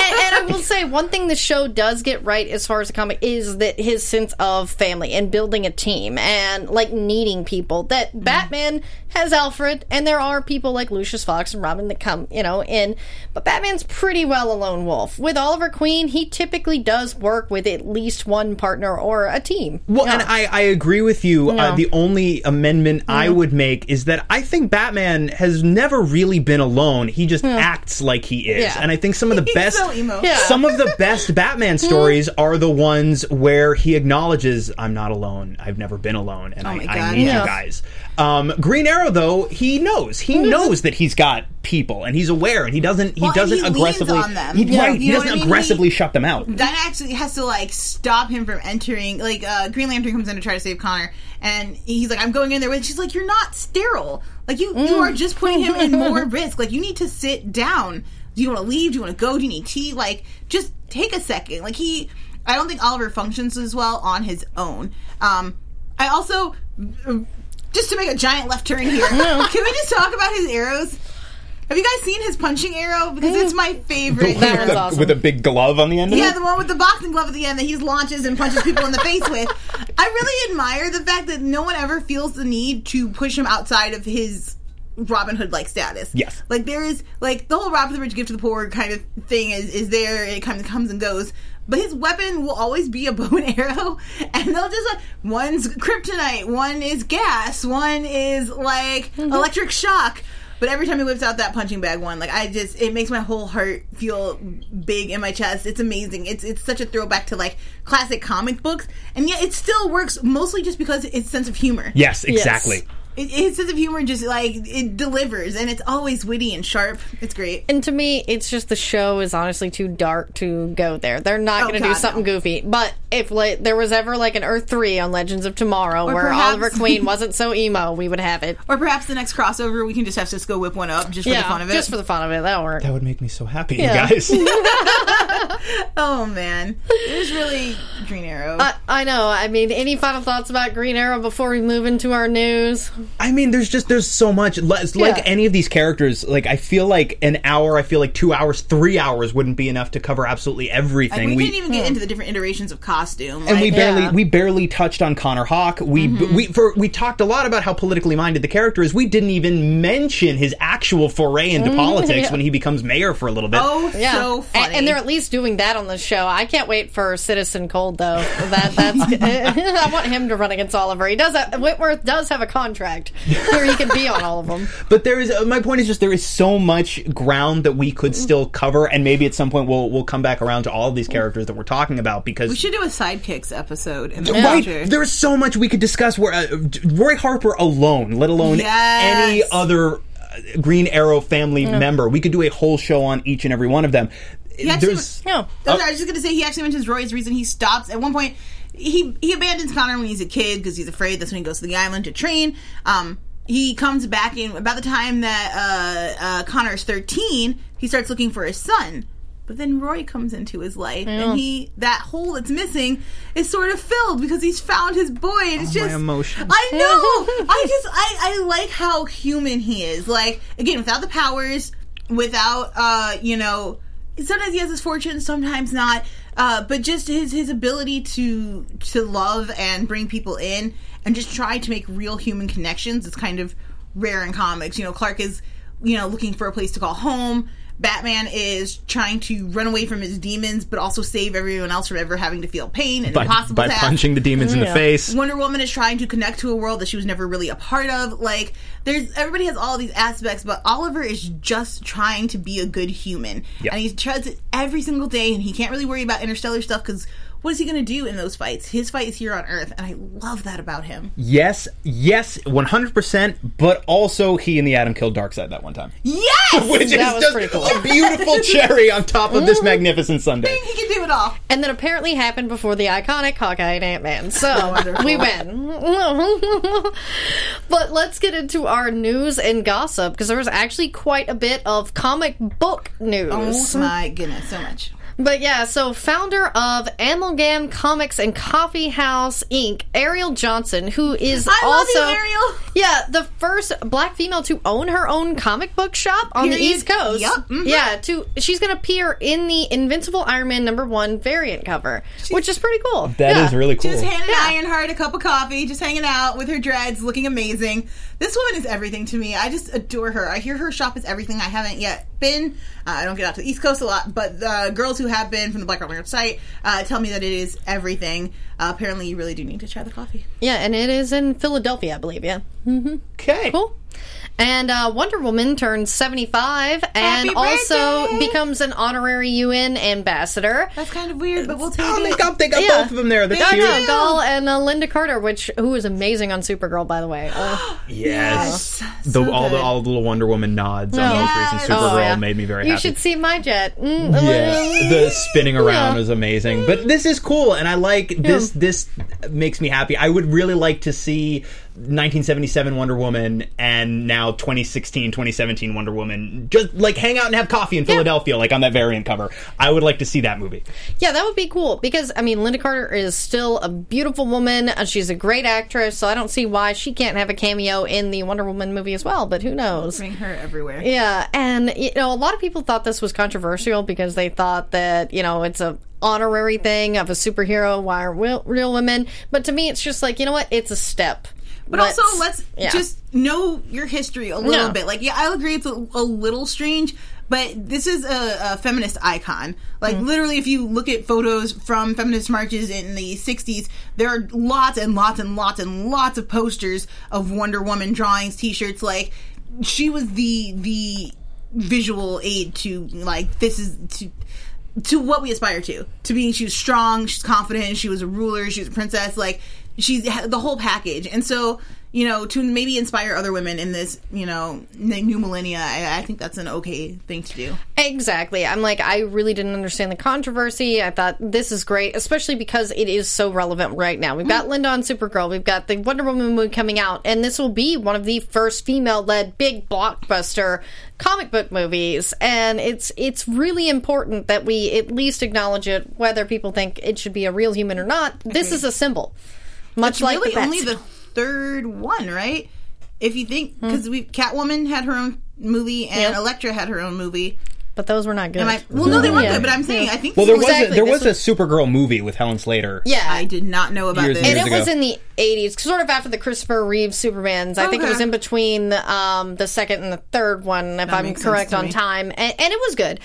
I will say, one thing the show does get right as far as the comic is that his sense of family and building a team and, like, needing people. That Batman has Alfred, and there are people like Lucius Fox and Robin that come, in. But Batman's pretty well a lone wolf. With Oliver Queen, he typically does work with at least one partner or a team. Well, and I agree with you. The only amendment I would make is that I think Batman has never really been alone. He just acts like he is. Yeah. And I think some of the best so emo. some of the best Batman stories are the ones where he acknowledges, I'm not alone. I've never been alone, and I need you guys. Green Arrow, though, he knows that he's got people, and he's aware, and he doesn't aggressively leans on them. He doesn't aggressively shut them out. That actually has to, like, stop him from entering. Like, Green Lantern comes in to try to save Connor, and he's like, I'm going in there with. She's like, you're not sterile. Like, you are just putting him in more risk. Like, you need to sit down. Do you want to leave? Do you want to go? Do you need tea? Like, just take a second. Like, I don't think Oliver functions as well on his own. I also, just to make a giant left turn here, can we just talk about his arrows? Have you guys seen his punching arrow? Because it's my favorite. That one's awesome. With a big glove on the end of it? Yeah, the one with the boxing glove at the end that he launches and punches people in the face with. I really admire the fact that no one ever feels the need to push him outside of his Robin Hood-like status. Yes. Like, there is, like, the whole rob the rich, give to the poor kind of thing is there. It kind of comes and goes. But his weapon will always be a bow and arrow. And they'll just, like, one's kryptonite, one is gas, one is, like, electric shock. But every time he whips out that punching bag one, like, it makes my whole heart feel big in my chest. It's amazing. It's such a throwback to, like, classic comic books. And yet it still works mostly just because it's sense of humor. Yes, exactly. Yes. His sense of humor just, like, it delivers, and it's always witty and sharp. It's great. And to me, it's just the show is honestly too dark to go there. They're not going to do something goofy. But if there was ever, like, an Earth 3 on Legends of Tomorrow where perhaps Oliver Queen wasn't so emo, we would have it. Or perhaps the next crossover, we can just have Cisco whip one up just for the fun of it. Just for the fun of it. That'll work. That would make me so happy, you guys. Oh, man. It was really Green Arrow. I know. I mean, any final thoughts about Green Arrow before we move into our news? I mean, there's so much. Like any of these characters, like, I feel like an hour, I feel like 2 hours, 3 hours wouldn't be enough to cover absolutely everything. Like, we didn't even get into the different iterations of costume. And we barely touched on Connor Hawke. We talked a lot about how politically minded the character is. We didn't even mention his actual foray into politics when he becomes mayor for a little bit. Oh, so funny. And they're at least doing that on the show. I can't wait for Citizen Cold, though. That's I want him to run against Oliver. Whitworth does have a contract where he can be on all of them. But there is my point is just there is so much ground that we could still cover, and maybe at some point we'll come back around to all of these characters that we're talking about, because we should do a Sidekicks episode in the future. There is so much we could discuss. Where Roy Harper alone, let alone any other Green Arrow family member, we could do a whole show on each and every one of them. I was just going to say, he actually mentions Roy's reason he stops. At one point, he abandons Connor when he's a kid because he's afraid. That's when he goes to the island to train. He comes back in about the time that Connor's 13. He starts looking for his son. But then Roy comes into his life, and that hole that's missing is sort of filled because he's found his boy. And it's just my emotions. I know. I like how human he is. Like, again, without the powers, without sometimes he has his fortune, sometimes not. But just his ability to love and bring people in and just try to make real human connections is kind of rare in comics. Clark is, looking for a place to call home. Batman is trying to run away from his demons, but also save everyone else from ever having to feel pain and impossible by task. punching the demons in the face. Wonder Woman is trying to connect to a world that she was never really a part of. Like, everybody has all these aspects, but Oliver is just trying to be a good human, and he tries it every single day. And he can't really worry about interstellar stuff because what is he going to do in those fights? His fight is here on Earth, and I love that about him. Yes, 100%, but also he and the Atom killed Darkseid that one time. Yes! Which that is was just pretty cool. A beautiful cherry on top of this magnificent Sunday. He can do it all. And that apparently happened before the iconic Hawkeye and Ant-Man. So, we win. But let's get into our news and gossip, because there was actually quite a bit of comic book news. Oh my goodness, so much. But yeah, so founder of Amalgam Comics and Coffee House Inc., Ariel Johnson, who is I also love you, Ariel. Yeah, the first black female to own her own comic book shop on the East Coast. Yep. Mm-hmm. Yeah, she's going to appear in the Invincible Iron Man #1 variant cover, which is pretty cool. That is really cool. Just handing Ironheart a cup of coffee, just hanging out with her dreads, looking amazing. This woman is everything to me. I just adore her. I hear her shop is everything. I haven't yet been. I don't get out to the East Coast a lot, but the girls who have been from the Black Girl Nerd site tell me that it is everything. Apparently, you really do need to try the coffee. Yeah, and it is in Philadelphia, I believe, yeah. Okay. Cool. And Wonder Woman turns 75 and Happy also birthday! becomes an honorary UN ambassador. That's kind of weird, but we'll take Oh, it. they got Yeah. both of them there. They're Yeah, cute. no, Gal and Linda Carter, who is amazing on Supergirl, by the way. Yes. So all good. the little Wonder Woman nods on the most recent Yes. Supergirl made me very You happy. should see my jet. Yeah, the spinning around is amazing. But this is cool, and I like this. This makes me happy. I would really like to see 1977 Wonder Woman and now 2016, 2017 Wonder Woman just like hang out and have coffee in Philadelphia, like on that variant cover. I would like to see that movie. Yeah, that would be cool because, I mean, Linda Carter is still a beautiful woman. She's a great actress, so I don't see why she can't have a cameo in the Wonder Woman movie as well, but who knows? Bring her everywhere. Yeah, and, you know, a lot of people thought this was controversial because they thought that, you know, it's a honorary thing of a superhero, why are real women? But to me, it's just like, you know what? It's a step. But also, let's yeah. just know your history a little bit. Like, yeah, I'll agree it's a little strange, but this is a feminist icon. Like, literally, if you look at photos from feminist marches in the 60s, there are lots and lots and lots and lots of posters of Wonder Woman drawings, t-shirts. Like, she was the visual aid to, like, this is... to what we aspire to being, she was strong, she's confident, she was a ruler, she was a princess, like, she's the whole package. And so, you know, to maybe inspire other women in this, you know, new millennia, I think that's an okay thing to do. Exactly. I'm like, I really didn't understand the controversy. I thought this is great, especially because it is so relevant right now. We've got Linda on Supergirl, we've got the Wonder Woman movie coming out, and this will be one of the first female-led big blockbuster comic book movies, and it's really important that we at least acknowledge it, whether people think it should be a real human or not. This is a symbol. Much It's like really the Betsy. only the third one, right? If you think, because Catwoman had her own movie and Elektra had her own movie. But those were not good. Well, no, they weren't Yeah. good, but I'm saying, I think Well, there Exactly, was this a Supergirl movie with Helen Slater. Yeah. I did not know about Years this. and And years it was ago. in the 80s, sort of after the Christopher Reeve Supermans. I think it Okay. was in between the second and the third one, if I'm makes correct sense to on me. time. And it was good.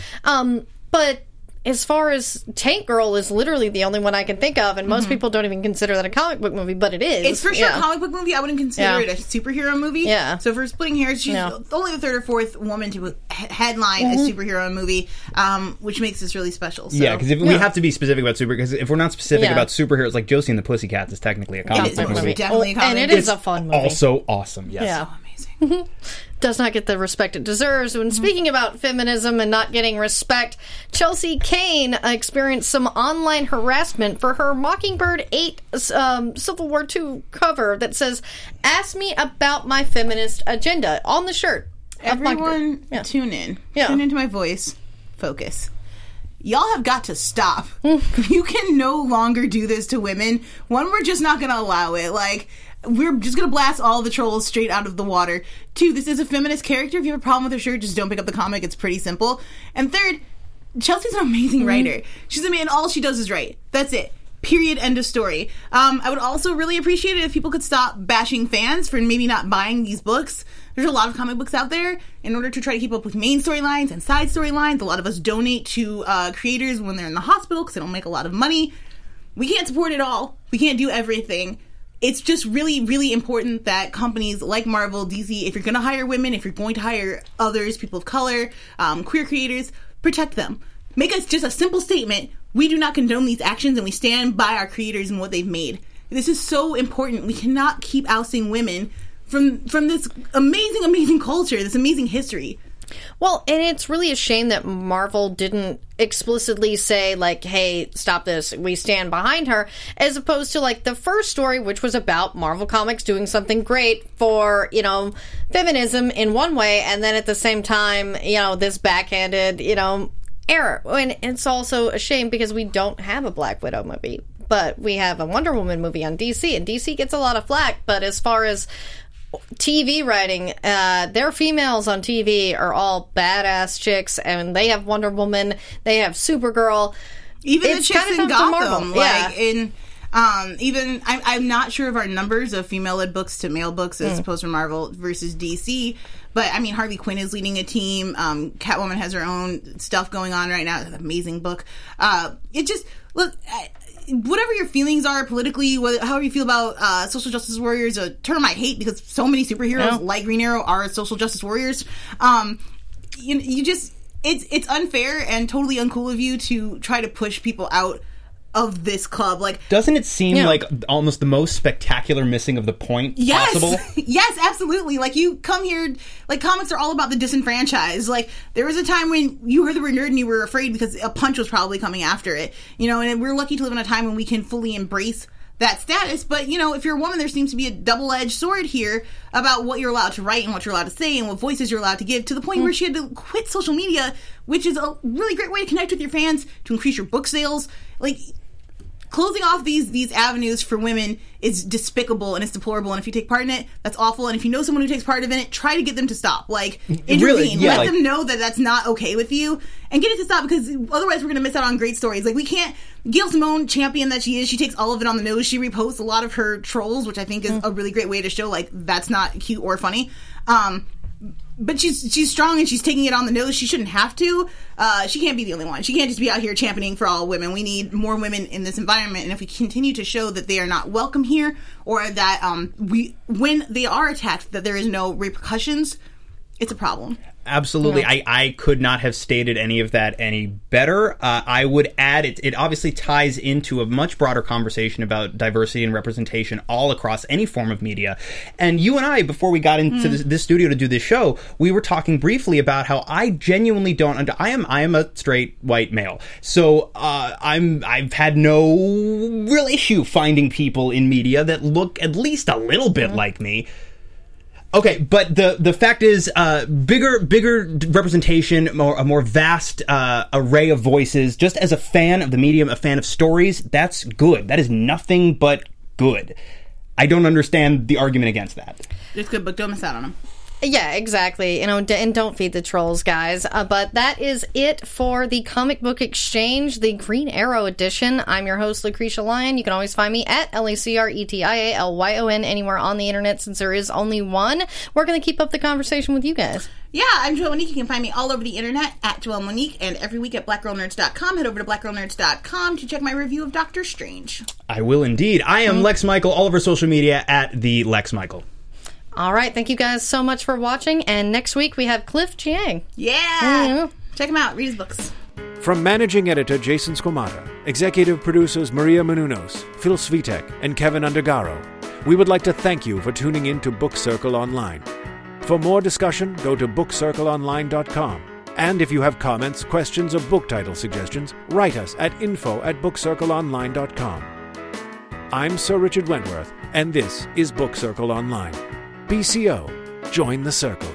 But as far as Tank Girl is literally the only one I can think of, and most people don't even consider that a comic book movie, but it is. It's for sure Yeah. a comic book movie. I wouldn't consider Yeah. it a superhero movie. Yeah. So for splitting hairs, she's Yeah. only the third or fourth woman to headline a superhero movie, which makes this really special. So. Yeah, because if we have to be specific about because if we're not specific Yeah. about superheroes, like Josie and the Pussycats is technically a It comic is book most movie. definitely a and comic. it is a fun movie. Also awesome. Yes. Yeah. Amazing. Does not get the respect it deserves. When speaking about feminism and not getting respect, Chelsea Kane experienced some online harassment for her Mockingbird 8 Civil War II cover that says, "Ask me about my feminist agenda" on the shirt. of Mockingbird. Everyone, Yeah. tune in. Yeah. Tune into my voice. Focus. Y'all have got to stop. You can no longer do this to women. One, we're just not going to allow it. Like, we're just going to blast all the trolls straight out of the water. Two, this is a feminist character. If you have a problem with her shirt, just don't pick up the comic. It's pretty simple. And third, Chelsea's an amazing writer. She's amazing, and all she does is write. That's it. Period. End of story. I would also really appreciate it if people could stop bashing fans for maybe not buying these books. There's a lot of comic books out there. In order to try to keep up with main storylines and side storylines, a lot of us donate to creators when they're in the hospital because they don't make a lot of money. We can't support it all. We can't do everything. It's just really, really important that companies like Marvel, DC, if you're going to hire women, if you're going to hire others, people of color, queer creators, protect them. Make us just a simple statement. We do not condone these actions, and we stand by our creators and what they've made. This is so important. We cannot keep ousting women from this amazing, amazing culture, this amazing history. Well, and it's really a shame that Marvel didn't explicitly say, like, hey, stop this, we stand behind her, as opposed to, like, the first story, which was about Marvel Comics doing something great for, you know, feminism in one way, and then at the same time, you know, this backhanded, you know, error. And it's also a shame because we don't have a Black Widow movie, but we have a Wonder Woman movie on DC, and DC gets a lot of flack. But as far as TV writing, their females on TV are all badass chicks, and they have Wonder Woman, they have Supergirl. Even It's the chicks kind of in up to Gotham, Marvel. Yeah. like in even I'm not sure of our numbers of female-led books to male books as opposed to Marvel versus DC. But I mean, Harley Quinn is leading a team. Catwoman has her own stuff going on right now. It's an amazing book. It just look. Whatever your feelings are politically, however you feel about social justice warriors, a term I hate because so many superheroes like Green Arrow are social justice warriors. You just it's unfair and totally uncool of you to try to push people out of this club. Like, doesn't it seem like almost the most spectacular missing of the point possible? Yes, absolutely. Like, you come here, like, comics are all about the disenfranchised. Like, there was a time when you were the nerd and you were afraid because a punch was probably coming after it. You know, and we're lucky to live in a time when we can fully embrace that status. But, you know, if you're a woman, there seems to be a double-edged sword here about what you're allowed to write and what you're allowed to say and what voices you're allowed to give, to the point where she had to quit social media, which is a really great way to connect with your fans, to increase your book sales. Like, closing off these avenues for women is despicable and it's deplorable, and if you take part in it, that's awful, and if you know someone who takes part in it, try to get them to stop. Like, intervene. Really? Yeah, let them know that that's not okay with you, and get it to stop, because otherwise we're going to miss out on great stories. Like, we can't... Gail Simone, champion that she is, she takes all of it on the nose. She reposts a lot of her trolls, which I think is a really great way to show, like, that's not cute or funny. But she's strong and she's taking it on the nose. She shouldn't have to. She can't be the only one. She can't just be out here championing for all women. We need more women in this environment. And if we continue to show that they are not welcome here, or that when they are attacked, that there is no repercussions, it's a problem. Absolutely. I could not have stated any of that any better. I would add, it obviously ties into a much broader conversation about diversity and representation all across any form of media. And you and I, before we got into this studio to do this show, we were talking briefly about how I genuinely don't... I am a straight white male. So I've had no real issue finding people in media that look at least a little bit like me. Okay, but the fact is, bigger representation, a more vast array of voices. Just as a fan of the medium, a fan of stories, that's good. That is nothing but good. I don't understand the argument against that. It's good, but don't miss out on them. Yeah, exactly. You know, and don't feed the trolls, guys. But that is it for the Comic Book Exchange, the Green Arrow edition. I'm your host, Lucretia Lyon. You can always find me at LACRETIALYON anywhere on the internet, since there is only one. We're going to keep up the conversation with you guys. Yeah, I'm Joelle Monique. You can find me all over the internet at Joelle Monique, and every week at blackgirlnerds.com. Head over to blackgirlnerds.com to check my review of Doctor Strange. I will indeed. I am Lex Michael, all over social media at the Lex Michael. All right, thank you guys so much for watching, and next week we have Cliff Chiang. Yeah! Check him out. Read his books. From managing editor Jason Squamata, executive producers Maria Menounos, Phil Svitek, and Kevin Undergaro, we would like to thank you for tuning in to Book Circle Online. For more discussion, go to bookcircleonline.com. And if you have comments, questions, or book title suggestions, write us at info@bookcircleonline.com. I'm Sir Richard Wentworth, and this is Book Circle Online. BCO, join the circle.